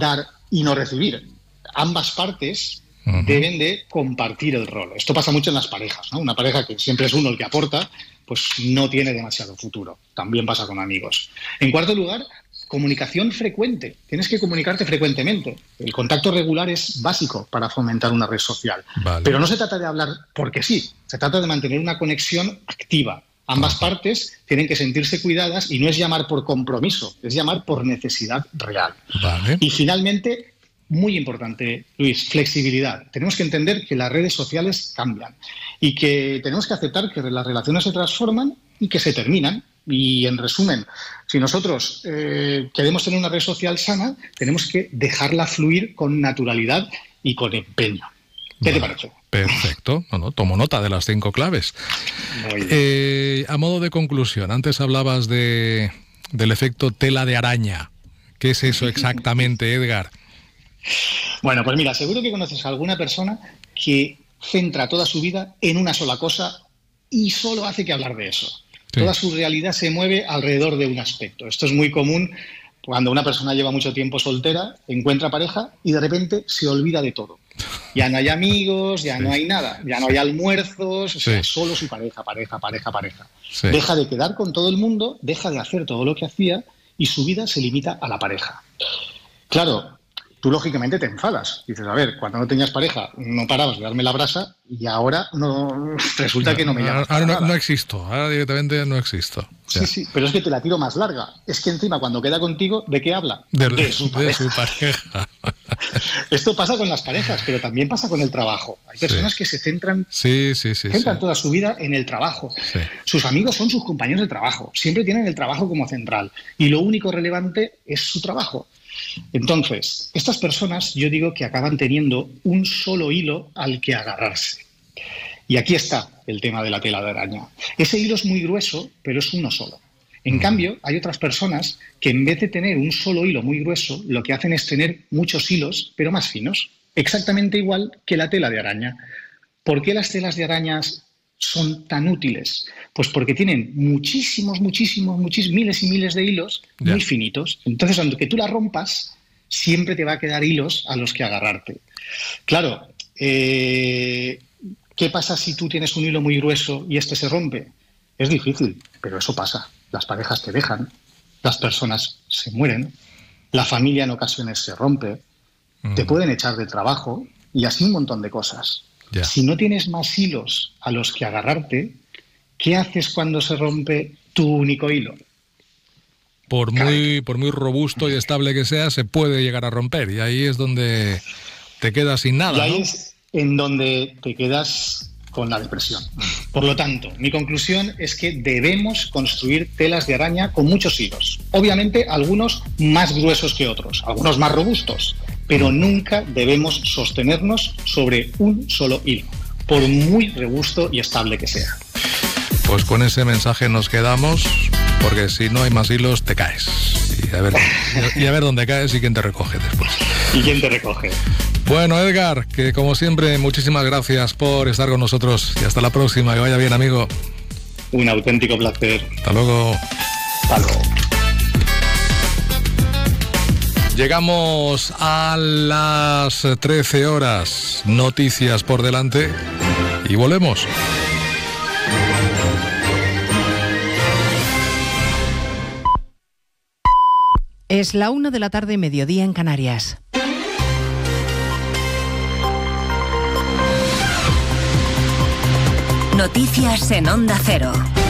y no recibir. Ambas partes deben de compartir el rol. Esto pasa mucho en las parejas, ¿no? Una pareja que siempre es uno el que aporta, pues no tiene demasiado futuro. También pasa con amigos. En cuarto lugar, comunicación frecuente. Tienes que comunicarte frecuentemente. El contacto regular es básico para fomentar una red social. Vale. Pero no se trata de hablar porque sí. Se trata de mantener una conexión activa. Ambas partes tienen que sentirse cuidadas y no es llamar por compromiso, es llamar por necesidad real. Vale. Y finalmente, muy importante, Luis, flexibilidad. Tenemos que entender que las redes sociales cambian y que tenemos que aceptar que las relaciones se transforman y que se terminan. Y en resumen, si nosotros queremos tener una red social sana, tenemos que dejarla fluir con naturalidad y con empeño. ¿Qué te parece? Perfecto. Bueno, tomo nota de las 5 claves. A modo de conclusión, antes hablabas del efecto tela de araña. ¿Qué es eso exactamente, Edgar? Bueno, pues mira, seguro que conoces a alguna persona que centra toda su vida en una sola cosa y solo hace que hablar de eso. Sí. Toda su realidad se mueve alrededor de un aspecto. Esto es muy común cuando una persona lleva mucho tiempo soltera, encuentra pareja y de repente se olvida de todo. Ya no hay amigos, ya no hay nada, ya no hay almuerzos, o sea, solo su pareja. Sí. Deja de quedar con todo el mundo, deja de hacer todo lo que hacía y su vida se limita a la pareja. Claro, tú lógicamente te enfadas. Dices, a ver, cuando no tenías pareja no parabas de darme la brasa y ahora no resulta que no me llamas. Ahora no existo, ahora directamente no existo. Sí, pero es que te la tiro más larga. Es que encima cuando queda contigo, ¿de qué habla? De su pareja. Esto pasa con las parejas, pero también pasa con el trabajo. Hay personas que se centran, centran toda su vida en el trabajo. Sí. Sus amigos son sus compañeros de trabajo. Siempre tienen el trabajo como central. Y lo único relevante es su trabajo. Entonces, estas personas, yo digo que acaban teniendo un solo hilo al que agarrarse. Y aquí está el tema de la tela de araña. Ese hilo es muy grueso, pero es uno solo. En cambio, hay otras personas que en vez de tener un solo hilo muy grueso, lo que hacen es tener muchos hilos, pero más finos. Exactamente igual que la tela de araña. ¿Por qué las telas de arañas son tan útiles? Pues porque tienen muchísimos, miles y miles de hilos muy finitos. Entonces, aunque tú la rompas, siempre te va a quedar hilos a los que agarrarte. Claro, ¿qué pasa si tú tienes un hilo muy grueso y este se rompe? Es difícil, pero eso pasa. Las parejas te dejan, las personas se mueren, la familia en ocasiones se rompe, te pueden echar del trabajo y así un montón de cosas. Si no tienes más hilos a los que agarrarte, ¿qué haces cuando se rompe tu único hilo? Por muy robusto y estable que sea, se puede llegar a romper y ahí es donde te quedas sin nada. Y ahí es en donde te quedas con la depresión. Por lo tanto, mi conclusión es que debemos construir telas de araña con muchos hilos. Obviamente, algunos más gruesos que otros, algunos más robustos, pero nunca debemos sostenernos sobre un solo hilo, por muy robusto y estable que sea. Pues con ese mensaje nos quedamos, porque si no hay más hilos, te caes. Y a ver dónde caes y quién te recoge después. ¿Y quién te recoge? Bueno, Edgar, que como siempre, muchísimas gracias por estar con nosotros y hasta la próxima. Que vaya bien, amigo. Un auténtico placer. Hasta luego. Hasta luego. Llegamos a las 13 horas, noticias por delante y volvemos. Es la 1 de la tarde, mediodía en Canarias. Noticias en Onda Cero.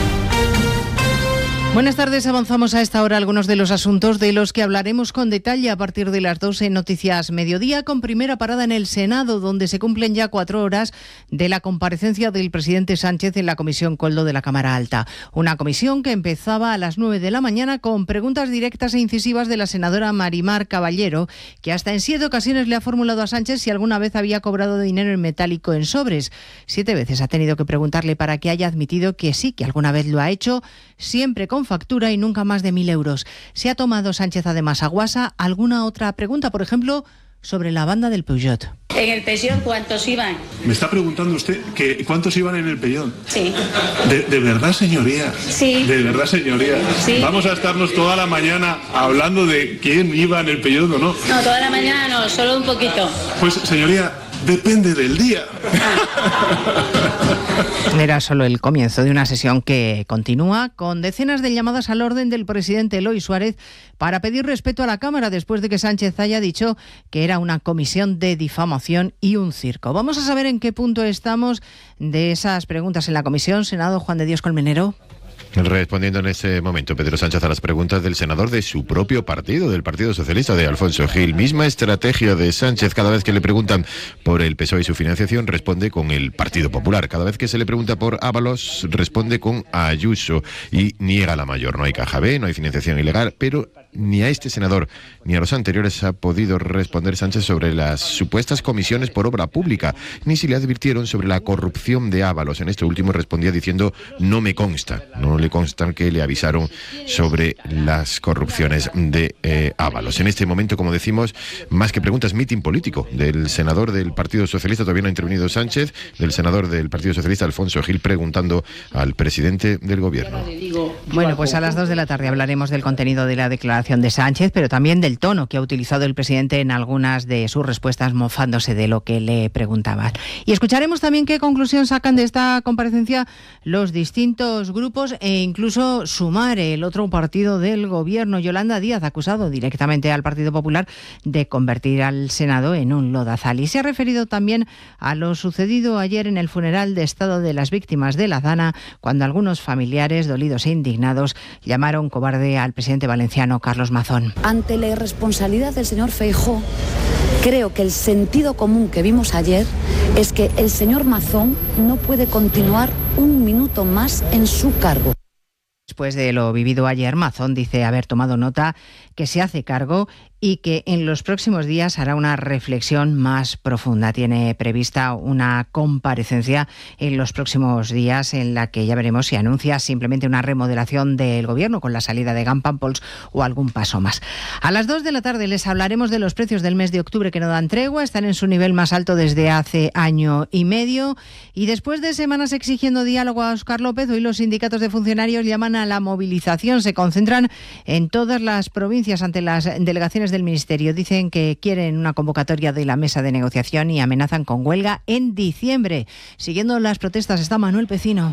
Buenas tardes, avanzamos a esta hora algunos de los asuntos de los que hablaremos con detalle a partir de las 12 en Noticias Mediodía, con primera parada en el Senado, donde se cumplen ya 4 horas de la comparecencia del presidente Sánchez en la Comisión Koldo de la Cámara Alta. Una comisión que empezaba a las 9 de la mañana con preguntas directas e incisivas de la senadora Marimar Caballero, que hasta en 7 ocasiones le ha formulado a Sánchez si alguna vez había cobrado dinero en metálico en sobres. 7 veces ha tenido que preguntarle para que haya admitido que sí, que alguna vez lo ha hecho, siempre con factura y nunca más de 1.000 euros. ¿Se ha tomado Sánchez además a guasa alguna otra pregunta, por ejemplo, sobre la banda del Peugeot? ¿En el Peugeot cuántos iban? ¿Me está preguntando usted que cuántos iban en el Peugeot? Sí. ¿De verdad, señoría? Sí. ¿De verdad, señoría? Sí. ¿Vamos a estarnos toda la mañana hablando de quién iba en el Peugeot o no? No, toda la mañana no, solo un poquito. Pues, señoría, depende del día. Era solo el comienzo de una sesión que continúa con decenas de llamadas al orden del presidente Eloy Suárez para pedir respeto a la Cámara después de que Sánchez haya dicho que era una comisión de difamación y un circo. Vamos a saber en qué punto estamos de esas preguntas en la comisión. Senado, Juan de Dios Colmenero. Respondiendo en este momento Pedro Sánchez a las preguntas del senador de su propio partido, del Partido Socialista, de Alfonso Gil. Misma estrategia de Sánchez: cada vez que le preguntan por el PSOE y su financiación, responde con el Partido Popular. Cada vez que se le pregunta por Ábalos, responde con Ayuso y niega la mayor. No hay caja B, no hay financiación ilegal, pero ni a este senador ni a los anteriores ha podido responder Sánchez sobre las supuestas comisiones por obra pública, ni si le advirtieron sobre la corrupción de Ábalos. En este último respondía diciendo: no me consta, no le constan que le avisaron sobre las corrupciones de Ábalos. En este momento, como decimos, más que preguntas, mitin político del senador del Partido Socialista. Todavía no ha intervenido Sánchez, del senador del Partido Socialista, Alfonso Gil, preguntando al presidente del Gobierno. Bueno, pues a las 2 de la tarde hablaremos del contenido de la declaración de Sánchez, pero también del tono que ha utilizado el presidente en algunas de sus respuestas, mofándose de lo que le preguntaban. Y escucharemos también qué conclusión sacan de esta comparecencia los distintos grupos e incluso Sumar, el otro partido del Gobierno. Yolanda Díaz ha acusado directamente al Partido Popular de convertir al Senado en un lodazal. Y se ha referido también a lo sucedido ayer en el funeral de Estado de las víctimas de la Dana, cuando algunos familiares, dolidos e indignados, llamaron cobarde al presidente valenciano Carlos Mazón. Ante la irresponsabilidad del señor Feijóo, creo que el sentido común que vimos ayer es que el señor Mazón no puede continuar un minuto más en su cargo. Después de lo vivido ayer, Mazón dice haber tomado nota, que se hace cargo y que en los próximos días hará una reflexión más profunda. Tiene prevista una comparecencia en los próximos días en la que ya veremos si anuncia simplemente una remodelación del Gobierno con la salida de Gampampols o algún paso más. A las 2 de la tarde les hablaremos de los precios del mes de octubre, que no dan tregua, están en su nivel más alto desde hace año y medio, y después de semanas exigiendo diálogo a Óscar López, hoy los sindicatos de funcionarios llaman a la movilización. Se concentran en todas las provincias ante las delegaciones del Ministerio. Dicen que quieren una convocatoria de la mesa de negociación y amenazan con huelga en diciembre. Siguiendo las protestas está Manuel Pecino.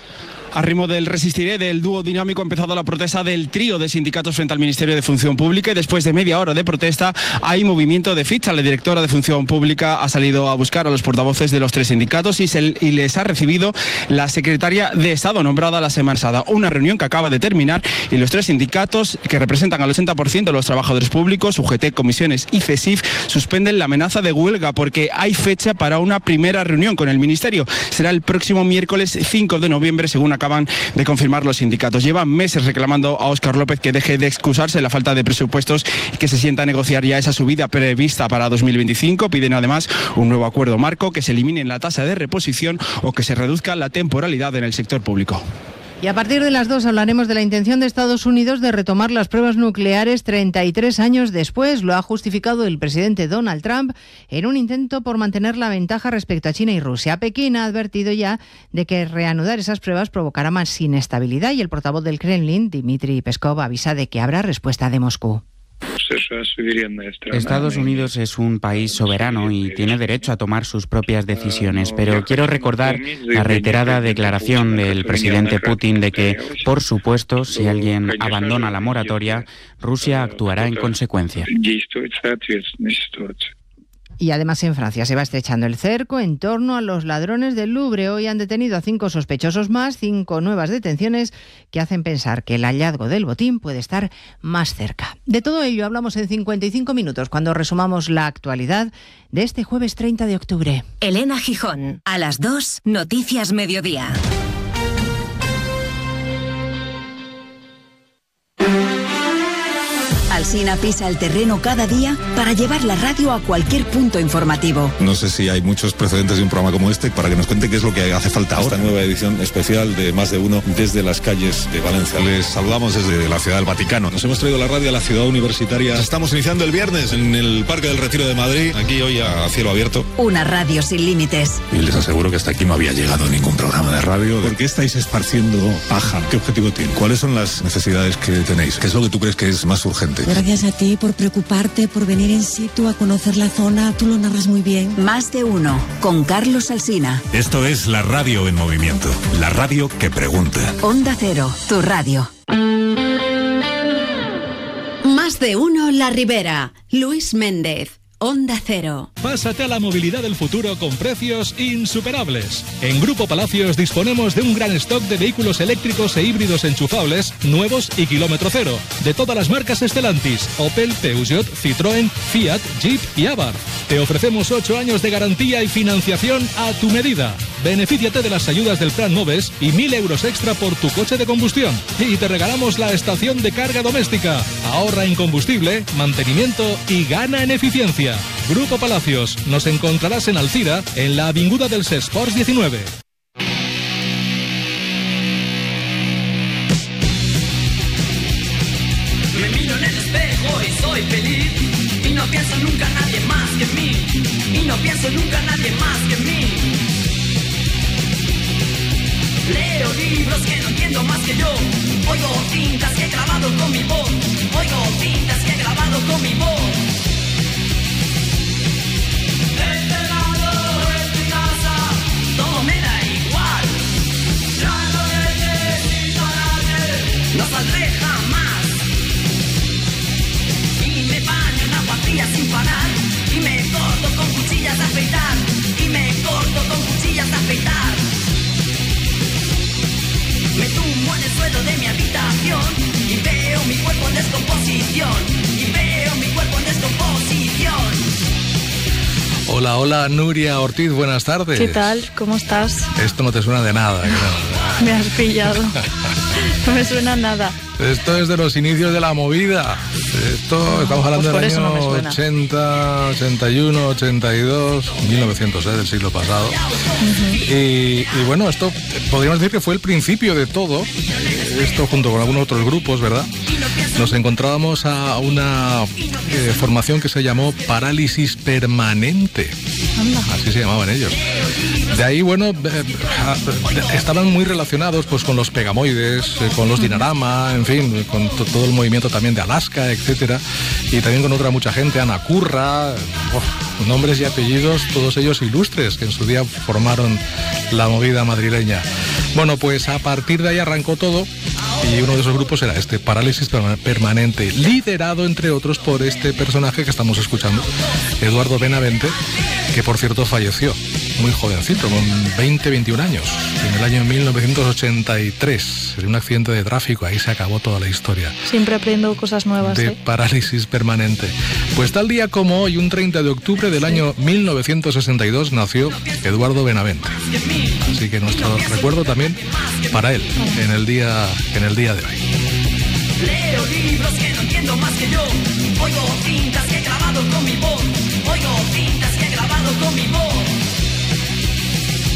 A ritmo del Resistiré, del dúo dinámico, ha empezado la protesta del trío de sindicatos frente al Ministerio de Función Pública, y después de media hora de protesta hay movimiento de ficha. La directora de Función Pública ha salido a buscar a los portavoces de los 3 sindicatos y les ha recibido la secretaria de Estado nombrada la semana pasada. Una reunión que acaba de terminar y los 3 sindicatos, que representan al 80% de los trabajadores públicos, UGT, comisiones y CESIF, suspenden la amenaza de huelga porque hay fecha para una primera reunión con el Ministerio. Será el próximo miércoles 5 de noviembre, según acaban de confirmar los sindicatos. Llevan meses reclamando a Óscar López que deje de excusarse la falta de presupuestos y que se sienta a negociar ya esa subida prevista para 2025. Piden además un nuevo acuerdo marco, que se elimine la tasa de reposición o que se reduzca la temporalidad en el sector público. Y a partir de las 2 hablaremos de la intención de Estados Unidos de retomar las pruebas nucleares 33 años después. Lo ha justificado el presidente Donald Trump en un intento por mantener la ventaja respecto a China y Rusia. Pekín ha advertido ya de que reanudar esas pruebas provocará más inestabilidad, y el portavoz del Kremlin, Dmitry Peskov, avisa de que habrá respuesta de Moscú. Estados Unidos es un país soberano y tiene derecho a tomar sus propias decisiones, pero quiero recordar la reiterada declaración del presidente Putin de que, por supuesto, si alguien abandona la moratoria, Rusia actuará en consecuencia. Y además en Francia se va estrechando el cerco en torno a los ladrones del Louvre. Hoy han detenido a 5 sospechosos más, 5 nuevas detenciones que hacen pensar que el hallazgo del botín puede estar más cerca. De todo ello hablamos en 55 minutos cuando resumamos la actualidad de este jueves 30 de octubre. Elena Gijón, a las 2, Noticias Mediodía. Alsina pisa el terreno cada día para llevar la radio a cualquier punto informativo. No sé si hay muchos precedentes de un programa como este para que nos cuente qué es lo que hace falta ahora. Esta nueva edición especial de Más de Uno desde las calles de Valencia. Les saludamos desde la Ciudad del Vaticano. Nos hemos traído la radio a la ciudad universitaria. Estamos iniciando el viernes en el Parque del Retiro de Madrid, aquí hoy a cielo abierto. Una radio sin límites. Y les aseguro que hasta aquí no había llegado ningún programa de radio. ¿Por qué estáis esparciendo paja? ¿Qué objetivo tiene? ¿Cuáles son las necesidades que tenéis? ¿Qué es lo que tú crees que es más urgente? Gracias a ti por preocuparte, por venir in situ a conocer la zona. Tú lo narras muy bien. Más de Uno, con Carlos Alsina. Esto es la radio en movimiento. La radio que pregunta. Onda Cero, tu radio. Más de Uno La Ribera. Luis Méndez. Onda Cero. Pásate a la movilidad del futuro con precios insuperables. En Grupo Palacios disponemos de un gran stock de vehículos eléctricos e híbridos enchufables, nuevos y kilómetro cero, de todas las marcas Stellantis, Opel, Peugeot, Citroën, Fiat, Jeep y Abarth. Te ofrecemos 8 años de garantía y financiación a tu medida. Benefíciate de las ayudas del Plan Moves y 1.000 euros extra por tu coche de combustión. Y te regalamos la estación de carga doméstica. Ahorra en combustible, mantenimiento y gana en eficiencia. Grupo Palacios. Nos encontrarás en Alcira, en la avinguda del Sports 19. Me miro en el espejo y soy feliz. Y no pienso nunca en nadie más que en mí. Y no pienso nunca en nadie más que en mí. Leo libros que no entiendo más que yo. Oigo cintas que he grabado con mi voz. Oigo cintas que he grabado con mi voz. Todo me da igual. Ya no necesito a nadie. No saldré jamás. Y me baño en agua fría sin parar. Y me corto con cuchillas de afeitar. Y me corto con cuchillas de afeitar. Me tumbo en el suelo de mi habitación. Y veo mi cuerpo en descomposición. Y veo mi cuerpo en descomposición. Hola, hola, Nuria Ortiz, buenas tardes. ¿Qué tal? ¿Cómo estás? Esto no te suena de nada. Me has pillado. No me suena nada. Esto es de los inicios de la movida. Esto, estamos hablando pues del año 80, 81, 82, 1900, del siglo pasado. Y bueno, esto podríamos decir que fue el principio de todo. Esto junto con algunos otros grupos, ¿verdad? Nos encontrábamos a una formación que se llamó Parálisis Permanente. Así se llamaban ellos. De ahí, bueno, estaban muy relacionados pues con los Pegamoides, con los Dinarama, en fin, con todo el movimiento también de Alaska, etcétera, y también con otra mucha gente, Ana Curra, nombres y apellidos, todos ellos ilustres, que en su día formaron la movida madrileña. Bueno, pues a partir de ahí arrancó todo, y uno de esos grupos era este, Parálisis Permanente, liderado, entre otros, por este personaje que estamos escuchando, Eduardo Benavente, que por cierto falleció muy jovencito, con 21 años, en el año 1983, en un accidente de tráfico. Ahí se acabó toda la historia. Siempre aprendo cosas nuevas. De Parálisis Permanente. Pues tal día como hoy, un 30 de octubre del año 1962, nació Eduardo Benavente. Así que nuestro recuerdo también para él, en el día de hoy. Leo libros que no entiendo más que yo. Oigo cintas que he grabado con mi voz. Oigo cintas que he grabado con mi voz.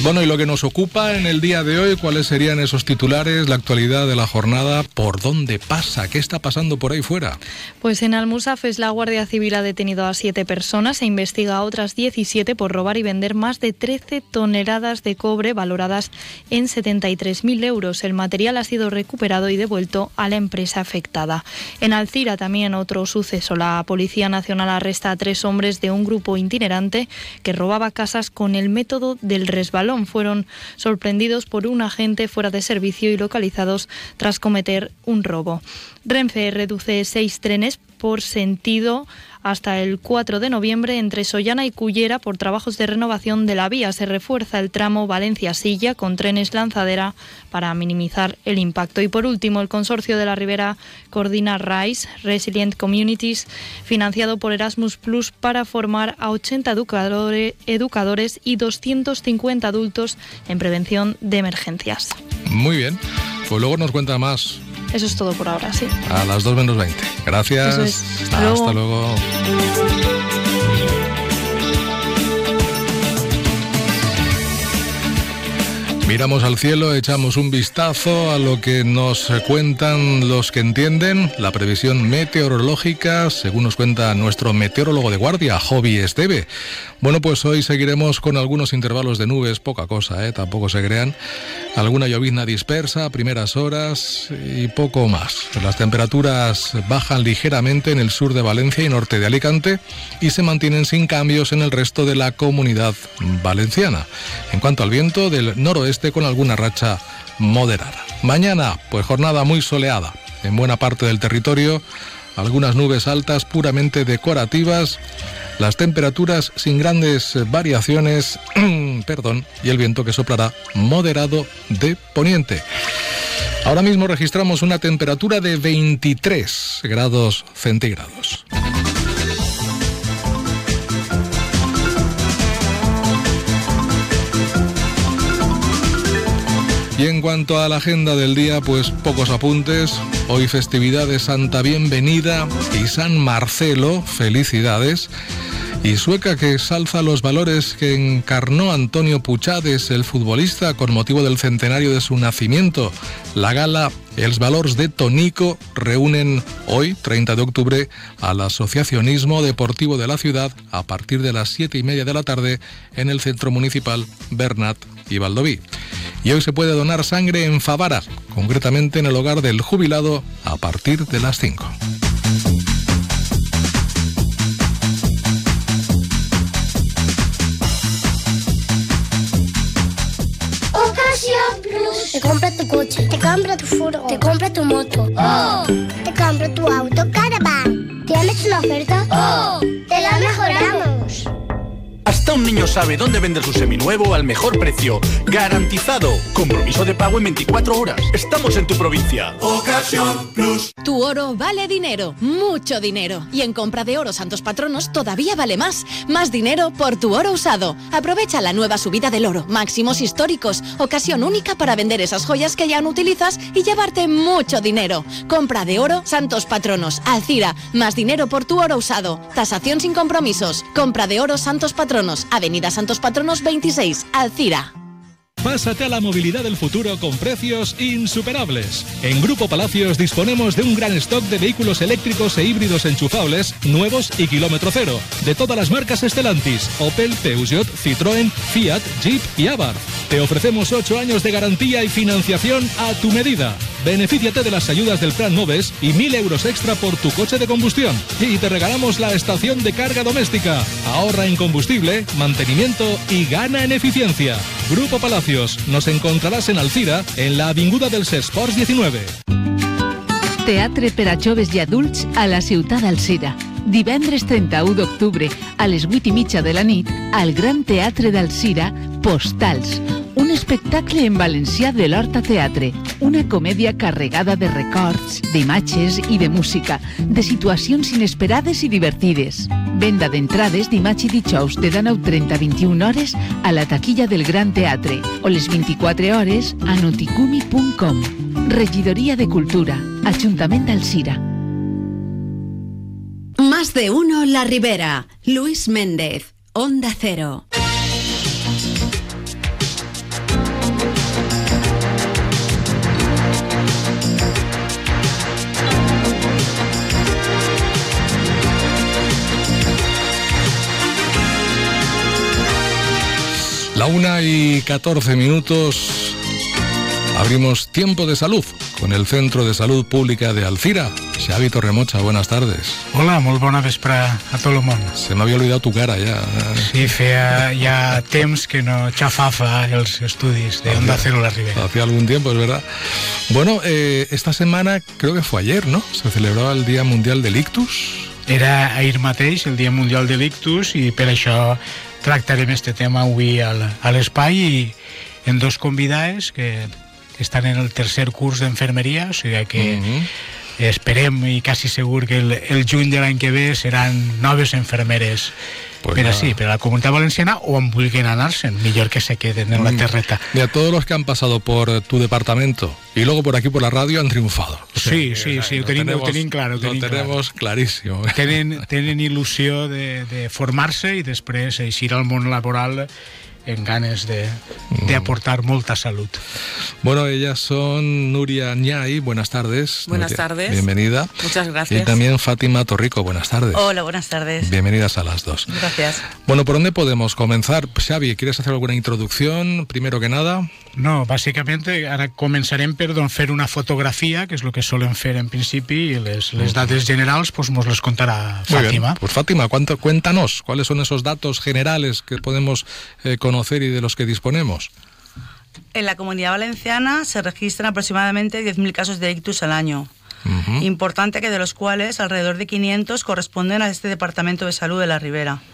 Bueno, y lo que nos ocupa en el día de hoy, ¿cuáles serían esos titulares, la actualidad de la jornada? ¿Por dónde pasa? ¿Qué está pasando por ahí fuera? Pues en Almusafes la Guardia Civil ha detenido a 7 personas e investiga a otras 17 por robar y vender más de 13 toneladas de cobre valoradas en 73.000 euros. El material ha sido recuperado y devuelto a la empresa afectada. En Alcira también otro suceso. La Policía Nacional arresta a 3 hombres de un grupo itinerante que robaba casas con el método del resbalón. Fueron sorprendidos por un agente fuera de servicio y localizados tras cometer un robo. Renfe reduce 6 trenes por sentido hasta el 4 de noviembre entre Sollana y Cullera por trabajos de renovación de la vía. Se refuerza el tramo Valencia-Silla con trenes lanzadera para minimizar el impacto. Y por último, el Consorcio de la Ribera coordina RISE, Resilient Communities, financiado por Erasmus Plus para formar a 80 educadores y 250 adultos en prevención de emergencias. Muy bien, pues luego nos cuenta más. Eso es todo por ahora, sí. A las 2 menos 20. Gracias. Eso es. Hasta luego. Miramos al cielo, echamos un vistazo a lo que nos cuentan los que entienden la previsión meteorológica, según nos cuenta nuestro meteorólogo de guardia, Jovi Esteve. Bueno, pues hoy seguiremos con algunos intervalos de nubes, poca cosa, tampoco se crean. Alguna llovizna dispersa a primeras horas y poco más. Las temperaturas bajan ligeramente en el sur de Valencia y norte de Alicante y se mantienen sin cambios en el resto de la Comunidad Valenciana. En cuanto al viento, del noroeste con alguna racha moderada. Mañana, pues jornada muy soleada en buena parte del territorio, algunas nubes altas puramente decorativas, las temperaturas sin grandes variaciones, y el viento que soplará moderado de poniente. Ahora mismo registramos una temperatura de 23 grados centígrados. Y en cuanto a la agenda del día, pues pocos apuntes. Hoy festividad de Santa Bienvenida y San Marcelo, felicidades. Y Sueca, que exalza los valores que encarnó Antonio Puchades, el futbolista, con motivo del centenario de su nacimiento. La gala Els Valors de Tonico reúnen hoy, 30 de octubre, al Asociacionismo Deportivo de la ciudad a partir de las 7:30 de la tarde en el Centro Municipal Bernat y Baldoví. Y hoy se puede donar sangre en Favara, concretamente en el hogar del jubilado, a partir de las 5. Te compra tu coche, te compra tu furgo, te compra tu moto, te compra tu auto Caravan. ¿Tienes una oferta? Te la mejoramos. Hasta un niño sabe dónde vender su seminuevo al mejor precio. Garantizado. Compromiso de pago en 24 horas. Estamos en tu provincia. Ocasión Plus. Tu oro vale dinero, mucho dinero. Y en compra de oro Santos Patronos todavía vale más. Más dinero por tu oro usado. Aprovecha la nueva subida del oro. Máximos históricos. Ocasión única para vender esas joyas que ya no utilizas y llevarte mucho dinero. Compra de oro Santos Patronos. Alcira. Más dinero por tu oro usado. Tasación sin compromisos. Compra de oro Santos Patronos. Avenida Santos Patronos 26, Alcira. Pásate a la movilidad del futuro con precios insuperables. En Grupo Palacios disponemos de un gran stock de vehículos eléctricos e híbridos enchufables, nuevos y kilómetro cero, de todas las marcas Stellantis, Opel, Peugeot, Citroën, Fiat, Jeep y Abarth. Te ofrecemos 8 años de garantía y financiación a tu medida. Benefíciate de las ayudas del Plan Moves y 1.000 euros extra por tu coche de combustión. Y te regalamos la estación de carga doméstica. Ahorra en combustible, mantenimiento y gana en eficiencia. Grupo Palacios. Nos encontrarás en Alcira, en la Avinguda dels Esports 19. Teatre per a joves i adults a la ciutat d'Alcira. Divendres 31 d'octubre, a les 8:30 de la nit, al Gran Teatre d'Alcira, Postals. Un espectacle en valencià de l'Horta Teatre. Una comèdia carregada de records, d'imatges i de música, de situacions inesperades i divertides. Venda d'entrades dimarts i dijous de 19:30 a 21 hores a la taquilla del Gran Teatre o les 24 hores a noticumi.com. Regidoria de Cultura, Ajuntament d'Alcira. Más de uno La Ribera. Luis Méndez, Onda Cero. La 1:14. Abrimos Tiempo de Salud con el Centro de Salud Pública de Alzira. Xavi Torremocha, buenas tardes. Hola, molt bona vesprada a tot el món. Se me había olvidado tu cara ya. Sí, feia ja temps que no xafafa els estudis de Onda Cero La Ribera. Hacía algún tiempo, es verdad. Bueno, esta semana, creo que fue ayer, ¿no? Se celebraba el Día Mundial del Ictus. Era ahir mateix, el Dia Mundial de l'Ictus, i per això tractarem este tema avui a l'espai i en dos convidades que estan en el tercer curs d'enfermeria, o sigui que esperem i quasi segur que el juny de l'any que ve seran noves enfermeres pues per a la Comunitat Valenciana o en vulguin anar-se'n, millor que se queden en la terreta. Mira, todos los que han pasado por tu departamento y luego por aquí por la radio han triunfado. O sea, sí, ho tenim clar. Lo tenemos clarísimo. Tenen il·lusió de formar-se i després eixir al món laboral en ganes de aportar molta salud. Bueno, ellas son Nuria Ñay, buenas tardes. Buenas Nuria, tardes. Bienvenida. Muchas gracias. Y también Fátima Torrico, buenas tardes. Hola, buenas tardes. Bienvenidas a las dos. Gracias. Bueno, ¿por dónde podemos comenzar? Xavi, ¿quieres hacer alguna introducción primero que nada? No, bàsicament ara començarem per fer una fotografia, que és el que solen fer en principi, i les dades generals pues mos les contarà Fátima. Pues Fátima, cuéntanos, ¿cuáles son esos datos generales que podemos conocer y de los que disponemos? En la Comunidad Valenciana se registran aproximadamente 10.000 casos de ictus al año. Importante que de los cuales alrededor de 500 corresponden a este Departamento de Salud de la Ribera.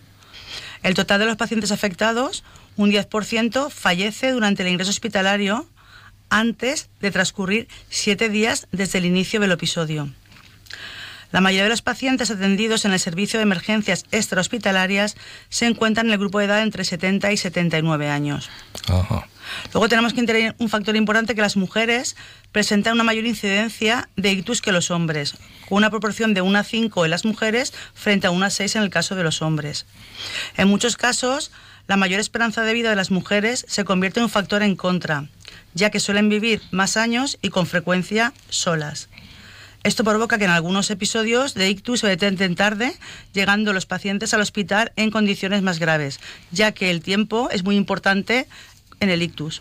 El total de los pacientes afectados, un 10%, fallece durante el ingreso hospitalario antes de transcurrir 7 días desde el inicio del episodio. La mayoría de los pacientes atendidos en el servicio de emergencias extrahospitalarias se encuentran en el grupo de edad entre 70 y 79 años. Ajá. Luego tenemos que interar un factor importante, que las mujeres presentan una mayor incidencia de ictus que los hombres, con una proporción de 1 a 5 en las mujeres frente a 1 a 6 en el caso de los hombres. En muchos casos, la mayor esperanza de vida de las mujeres se convierte en un factor en contra, ya que suelen vivir más años y con frecuencia solas. Esto provoca que en algunos episodios de ictus se detecten tarde, llegando los pacientes al hospital en condiciones más graves, ya que el tiempo es muy importante en el ictus.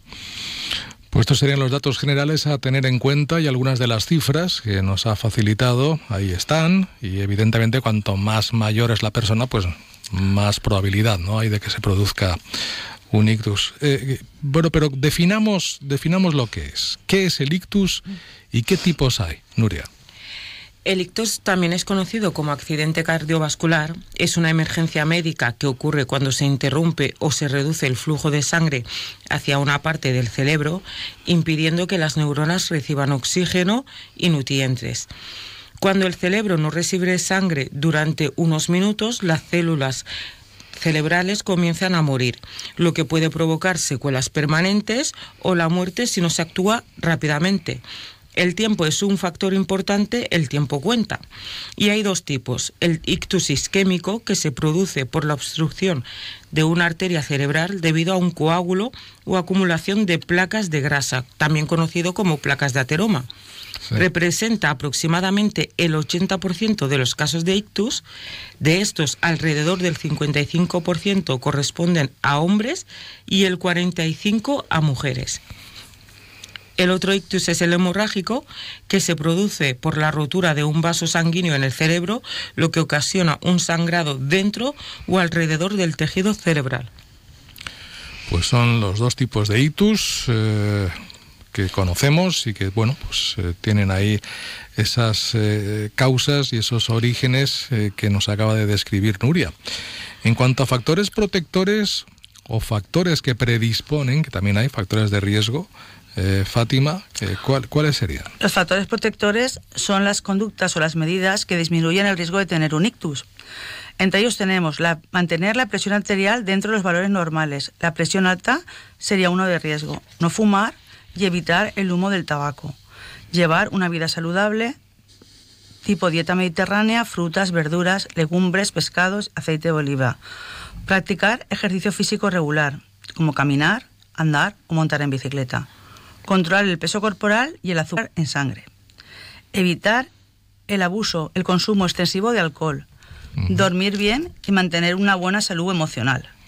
Pues estos serían los datos generales a tener en cuenta, y algunas de las cifras que nos ha facilitado ahí están, y evidentemente cuanto más mayor es la persona, pues más probabilidad, ¿no?, hay de que se produzca un ictus. Bueno, pero definamos lo que es. ¿Qué es el ictus y qué tipos hay, Nuria? El ictus también es conocido como accidente cardiovascular. Es una emergencia médica que ocurre cuando se interrumpe o se reduce el flujo de sangre hacia una parte del cerebro, impidiendo que las neuronas reciban oxígeno y nutrientes. Cuando el cerebro no recibe sangre durante unos minutos, las células cerebrales comienzan a morir, lo que puede provocar secuelas permanentes o la muerte si no se actúa rápidamente. El tiempo es un factor importante, el tiempo cuenta. Y hay dos tipos: el ictus isquémico, que se produce por la obstrucción de una arteria cerebral debido a un coágulo o acumulación de placas de grasa, también conocido como placas de ateroma. Sí. Representa aproximadamente el 80% de los casos de ictus. De estos, alrededor del 55% corresponden a hombres y el 45% a mujeres. El otro ictus es el hemorrágico, que se produce por la rotura de un vaso sanguíneo en el cerebro, lo que ocasiona un sangrado dentro o alrededor del tejido cerebral. Pues son los dos tipos de ictus que conocemos y que, bueno, pues tienen ahí esas causas y esos orígenes que nos acaba de describir Nuria. En cuanto a factores protectores o factores que predisponen, que también hay factores de riesgo, Fátima, ¿cuáles serían? Los factores protectores son las conductas o las medidas que disminuyen el riesgo de tener un ictus. Entre ellos tenemos mantener la presión arterial dentro de los valores normales. La presión alta sería uno de riesgo. No fumar y evitar el humo del tabaco. Llevar una vida saludable, tipo dieta mediterránea, frutas, verduras, legumbres, pescados, aceite de oliva. Practicar ejercicio físico regular, como caminar, andar o montar en bicicleta. Controlar el peso corporal y el azúcar en sangre. Evitar el abuso, el consumo excesivo de alcohol. Dormir bien y mantener una buena salud emocional.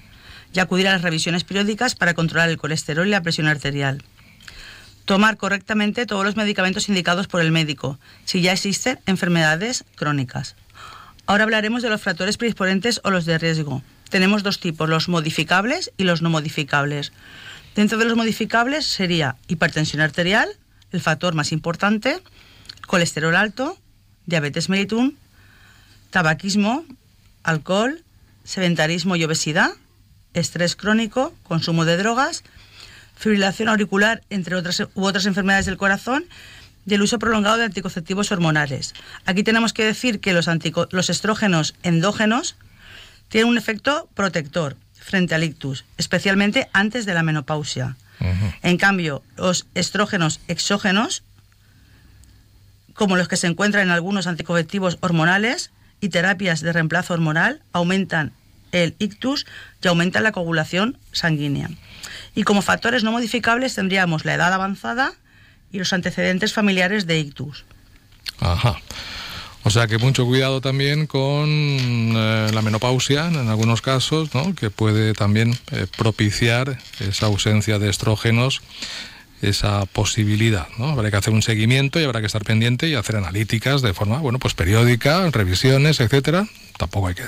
y acudir a las revisiones periódicas para controlar el colesterol y la presión arterial. Tomar correctamente todos los medicamentos indicados por el médico, si ya existen enfermedades crónicas. Ahora hablaremos de los factores predisponentes o los de riesgo. Tenemos dos tipos, los modificables y los no modificables. Dentro de los modificables sería hipertensión arterial, el factor más importante, colesterol alto, diabetes mellitus, tabaquismo, alcohol, sedentarismo y obesidad, estrés crónico, consumo de drogas, fibrilación auricular, entre otras enfermedades del corazón, y el uso prolongado de anticonceptivos hormonales. Aquí tenemos que decir que los estrógenos endógenos tienen un efecto protector frente al ictus, especialmente antes de la menopausia. En cambio, los estrógenos exógenos, como los que se encuentran en algunos anticonceptivos hormonales y terapias de reemplazo hormonal, aumentan el ictus y aumentan la coagulación sanguínea. Y como factores no modificables tendríamos la edad avanzada y los antecedentes familiares de ictus. Ajá. O sea que mucho cuidado también con la menopausia en algunos casos, ¿no? Que puede también propiciar esa ausencia de estrógenos, esa posibilidad, ¿no? Habrá que hacer un seguimiento y habrá que estar pendiente y hacer analíticas de forma, bueno, pues periódica, revisiones, etcétera. Tampoco hay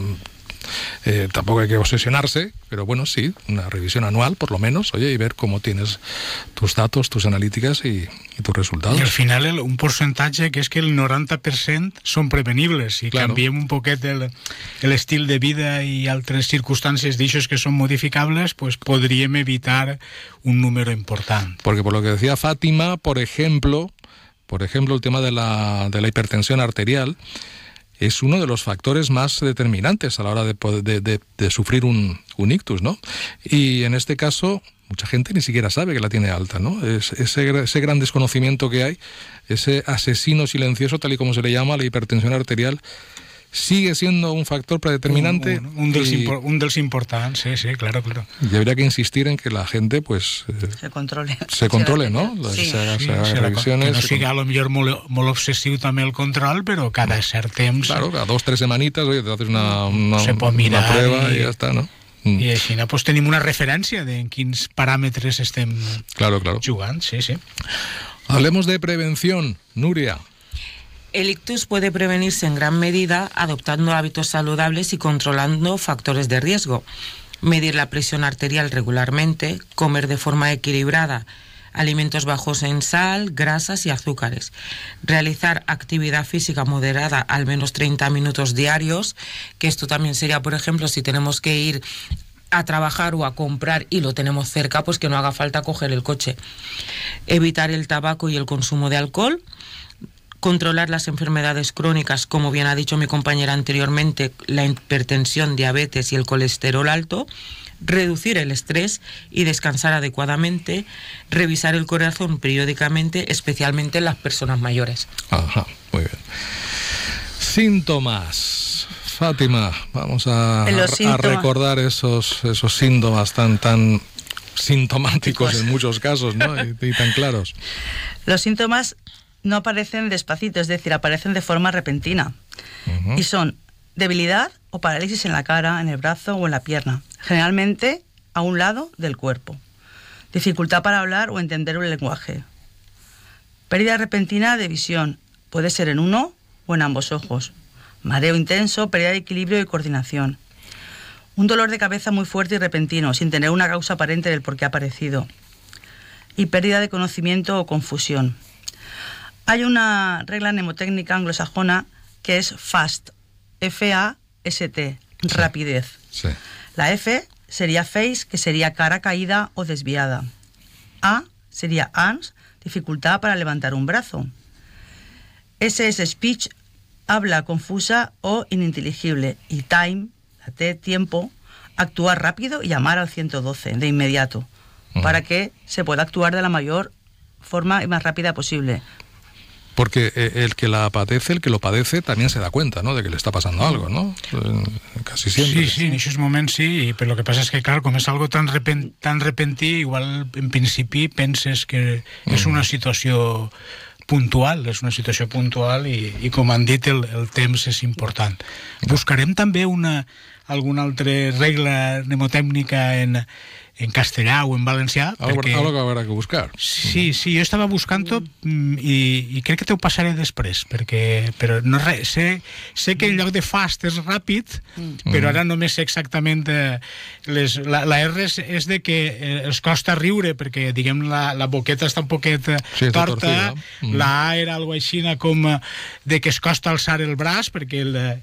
que obsesionarse, pero bueno, sí, una revisión anual por lo menos, oye, y ver cómo tienes tus datos, tus analíticas y tus resultados. I al final un percentatge que és que el 90% són prevenibles. Si canviem un poquet l'estil de vida i altres circumstàncies d'aixos que són modificables, pues podríem evitar un número important. Porque por lo que decía Fátima, por ejemplo, el tema de la hipertensión arterial es uno de los factores más determinantes a la hora de sufrir un ictus, ¿no? Y en este caso, mucha gente ni siquiera sabe que la tiene alta, ¿no? Ese gran desconocimiento que hay, ese asesino silencioso, tal y como se le llama, la hipertensión arterial, sigue siendo un factor predeterminante. Un dels importants, sí, claro. Y habría que insistir en que la gente, pues... se controle, ¿no? Sí. Se haga revisiones. Que no siga a lo millor molt obsessiu també el control, però cada cert temps... Claro, cada 2-3 semanitas, oye, te haces una prueba y ya está, ¿no? I així pues, tenim una referència de en quins paràmetres estem jugant. Sí. Hablemos de prevención, Nuria. El ictus puede prevenirse en gran medida adoptando hábitos saludables y controlando factores de riesgo. Medir la presión arterial regularmente, comer de forma equilibrada, alimentos bajos en sal, grasas y azúcares. Realizar actividad física moderada al menos 30 minutos diarios, que esto también sería, por ejemplo, si tenemos que ir a trabajar o a comprar y lo tenemos cerca, pues que no haga falta coger el coche. Evitar el tabaco y el consumo de alcohol. Controlar las enfermedades crónicas, como bien ha dicho mi compañera anteriormente, la hipertensión, diabetes y el colesterol alto, reducir el estrés y descansar adecuadamente, revisar el corazón periódicamente, especialmente en las personas mayores. Ajá, muy bien. Síntomas. Fátima, vamos a recordar esos síntomas tan sintomáticos en muchos casos, ¿no? y tan claros. Los síntomas no aparecen despacito, es decir, aparecen de forma repentina. Y son debilidad o parálisis en la cara, en el brazo o en la pierna, generalmente a un lado del cuerpo. Dificultad para hablar o entender el lenguaje. Pérdida repentina de visión, puede ser en uno o en ambos ojos. Mareo intenso, pérdida de equilibrio y coordinación. Un dolor de cabeza muy fuerte y repentino, sin tener una causa aparente del por qué ha aparecido. Y pérdida de conocimiento o confusión. Hay una regla mnemotécnica anglosajona que es FAST, F-A-S-T, rapidez. Sí. La F sería face, que sería cara caída o desviada. A sería arms, dificultad para levantar un brazo. S es speech, habla confusa o ininteligible. Y time, la T, tiempo, actuar rápido y llamar al 112 de inmediato, para que se pueda actuar de la mayor forma y más rápida posible. Porque el que lo padece, también se da cuenta, ¿no?, de que le está pasando algo, ¿no? Casi siempre. Sí, en esos moments sí, però el que passa és que, clar, com és algo tan repentí, igual en principi penses que és una situació puntual, i com han dit, el temps és important. Buscarem també una alguna altra regla mnemotècnica en castellà o en valencià. Algo que habrá que buscar. Sí, jo estava buscant-ho i crec que t'ho passaré després, però no res, sé que en lloc de fast és ràpid, però ara només sé exactament la R és de que els costa riure, perquè diguem la boqueta està un poquet torta, la A era algo així com de que es costa alçar el braç, perquè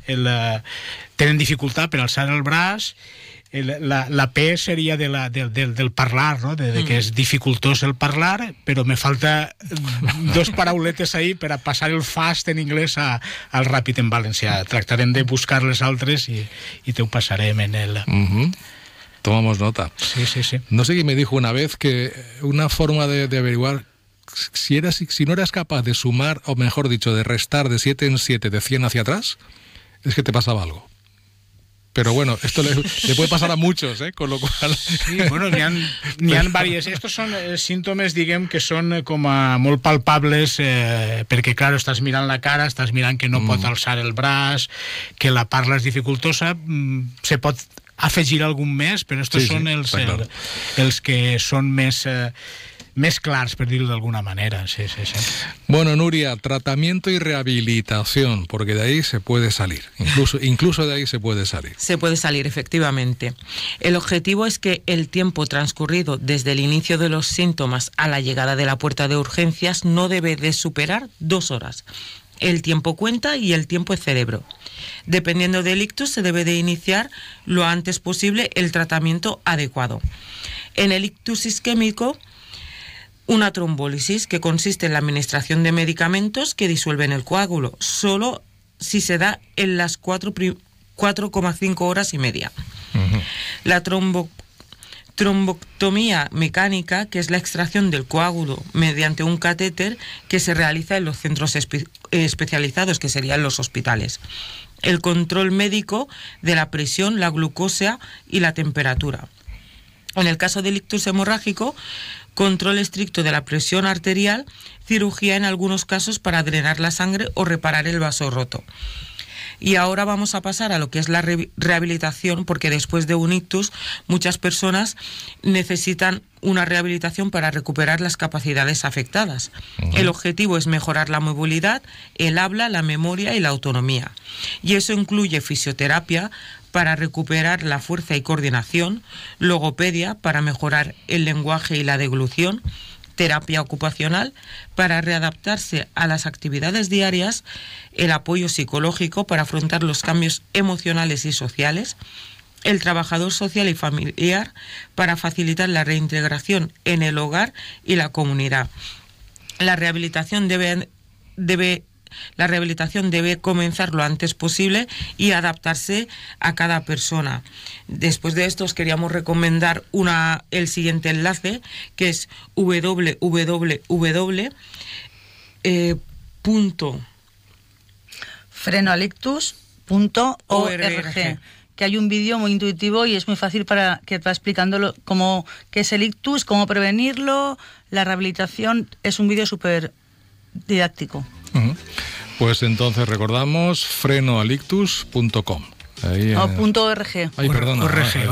tenen dificultat per alçar el braç. La P seria del parlar, no? de que és dificultós el parlar, però me falta dos parauletes ahí per a passar el fast en anglès al ràpid en valencià. Tractarem de buscar les altres i te ho passarem en el... Tomamos nota. Sí. No sé quién me dijo una vez que una forma de averiguar si no eras capaz de sumar, o mejor dicho, de restar de 7 en 7 de 100 hacia atrás, es que te pasaba algo. Pero bueno, esto le puede pasar a muchos, con lo cual... Sí, bueno, n'hi ha diversos. Estos són símptomes, diguem, que són com a molt palpables, perquè, clar, estàs mirant la cara, estàs mirant que no pot alçar el braç, que la parla és dificultosa, se pot afegir algun més, però estos són els que són més clars, per dir-ho d'alguna manera. Sí. Bueno, Nuria, tratamiento y rehabilitación, porque de ahí se puede salir. Incluso de ahí se puede salir. Se puede salir, efectivamente. El objetivo es que el tiempo transcurrido desde el inicio de los síntomas a la llegada de la puerta de urgencias no debe de superar 2 horas. El tiempo cuenta y el tiempo es cerebro. Dependiendo del ictus, se debe de iniciar lo antes posible el tratamiento adecuado. En el ictus isquémico, una trombólisis, que consiste en la administración de medicamentos que disuelven el coágulo, solo si se da en las 4,5 horas y media. La trombectomía mecánica, que es la extracción del coágulo mediante un catéter que se realiza en los centros especializados, que serían los hospitales. El control médico de la presión, la glucosa y la temperatura. En el caso del ictus hemorrágico, control estricto de la presión arterial, cirugía en algunos casos para drenar la sangre o reparar el vaso roto. Y ahora vamos a pasar a lo que es la rehabilitación, porque después de un ictus muchas personas necesitan una rehabilitación para recuperar las capacidades afectadas. El objetivo es mejorar la movilidad, el habla, la memoria y la autonomía. Y eso incluye fisioterapia para recuperar la fuerza y coordinación, logopedia para mejorar el lenguaje y la deglución, terapia ocupacional para readaptarse a las actividades diarias, el apoyo psicológico para afrontar los cambios emocionales y sociales, el trabajador social y familiar para facilitar la reintegración en el hogar y la comunidad. La rehabilitación debe comenzar lo antes posible y adaptarse a cada persona. Después de esto os queríamos recomendar el siguiente enlace, que es frenoalictus.org, que hay un vídeo muy intuitivo y es muy fácil para que va explicando qué es el ictus, cómo prevenirlo, la rehabilitación. Es un vídeo súper didáctico. Pues entonces recordamos frenoalictus.com. .org. Ay, perdona.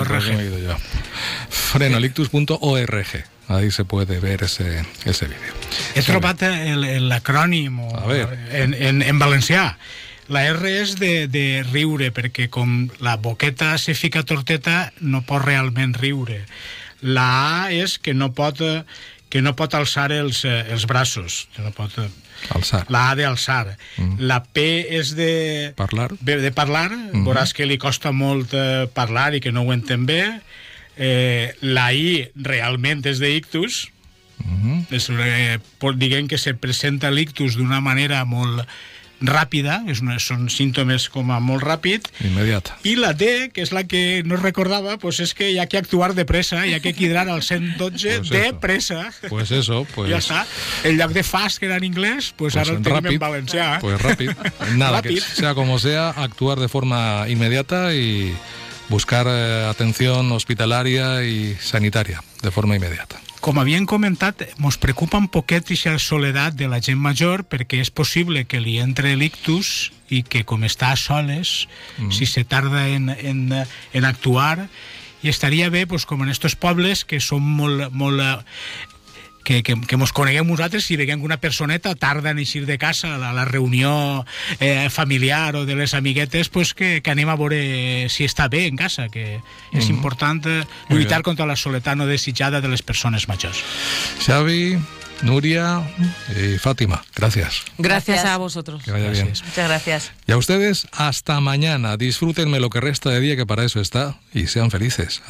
Frenoalictus.org. Ahí se puede ver ese vídeo. He trobat l'acrònim en valencià. La R és de riure, perquè com la boqueta se fica torteta, no pot realment riure. La A és que no pot alçar els braços. No pot alçar. La A d'alçar. La P és de parlar. Veuràs que li costa molt parlar i que no ho entén bé. La I realment és d'ictus. Diguem que se presenta l'ictus d'una manera molt ràpida, són símptomes com a molt ràpid. Immediata. I la D, que és la que no recordava, pues és que hi ha que actuar de pressa, hi ha que cridar al 112 de pressa. Pues eso, pues... Ja està. En lloc de fast, que era en inglés, pues ara el tenim en valencià. Pues rápido. Nada, que sea como sea, actuar de forma inmediata y buscar atención hospitalaria y sanitaria de forma inmediata. com havien comentat, ens preocupa un poquet aquesta soledat de la gent major, perquè és possible que li entre l'ictus i que, com està a soles, si se tarda en actuar, i estaria bé, pues, com en estos pobles que són molt que mos coneguem nosaltres, si veiem que una personeta tarda en eixir de casa a la reunió familiar o de les amiguetes, pues que anem a veure si està bé en casa, que és important lluitar contra la soledat no desitjada de les persones majors. Xavi, Nuria y Fátima, gracias. Gracias a vosotros. Que vaya bien. Muchas gracias. Y a ustedes, hasta mañana. Disfrútenme lo que resta de día, que para eso está, y sean felices.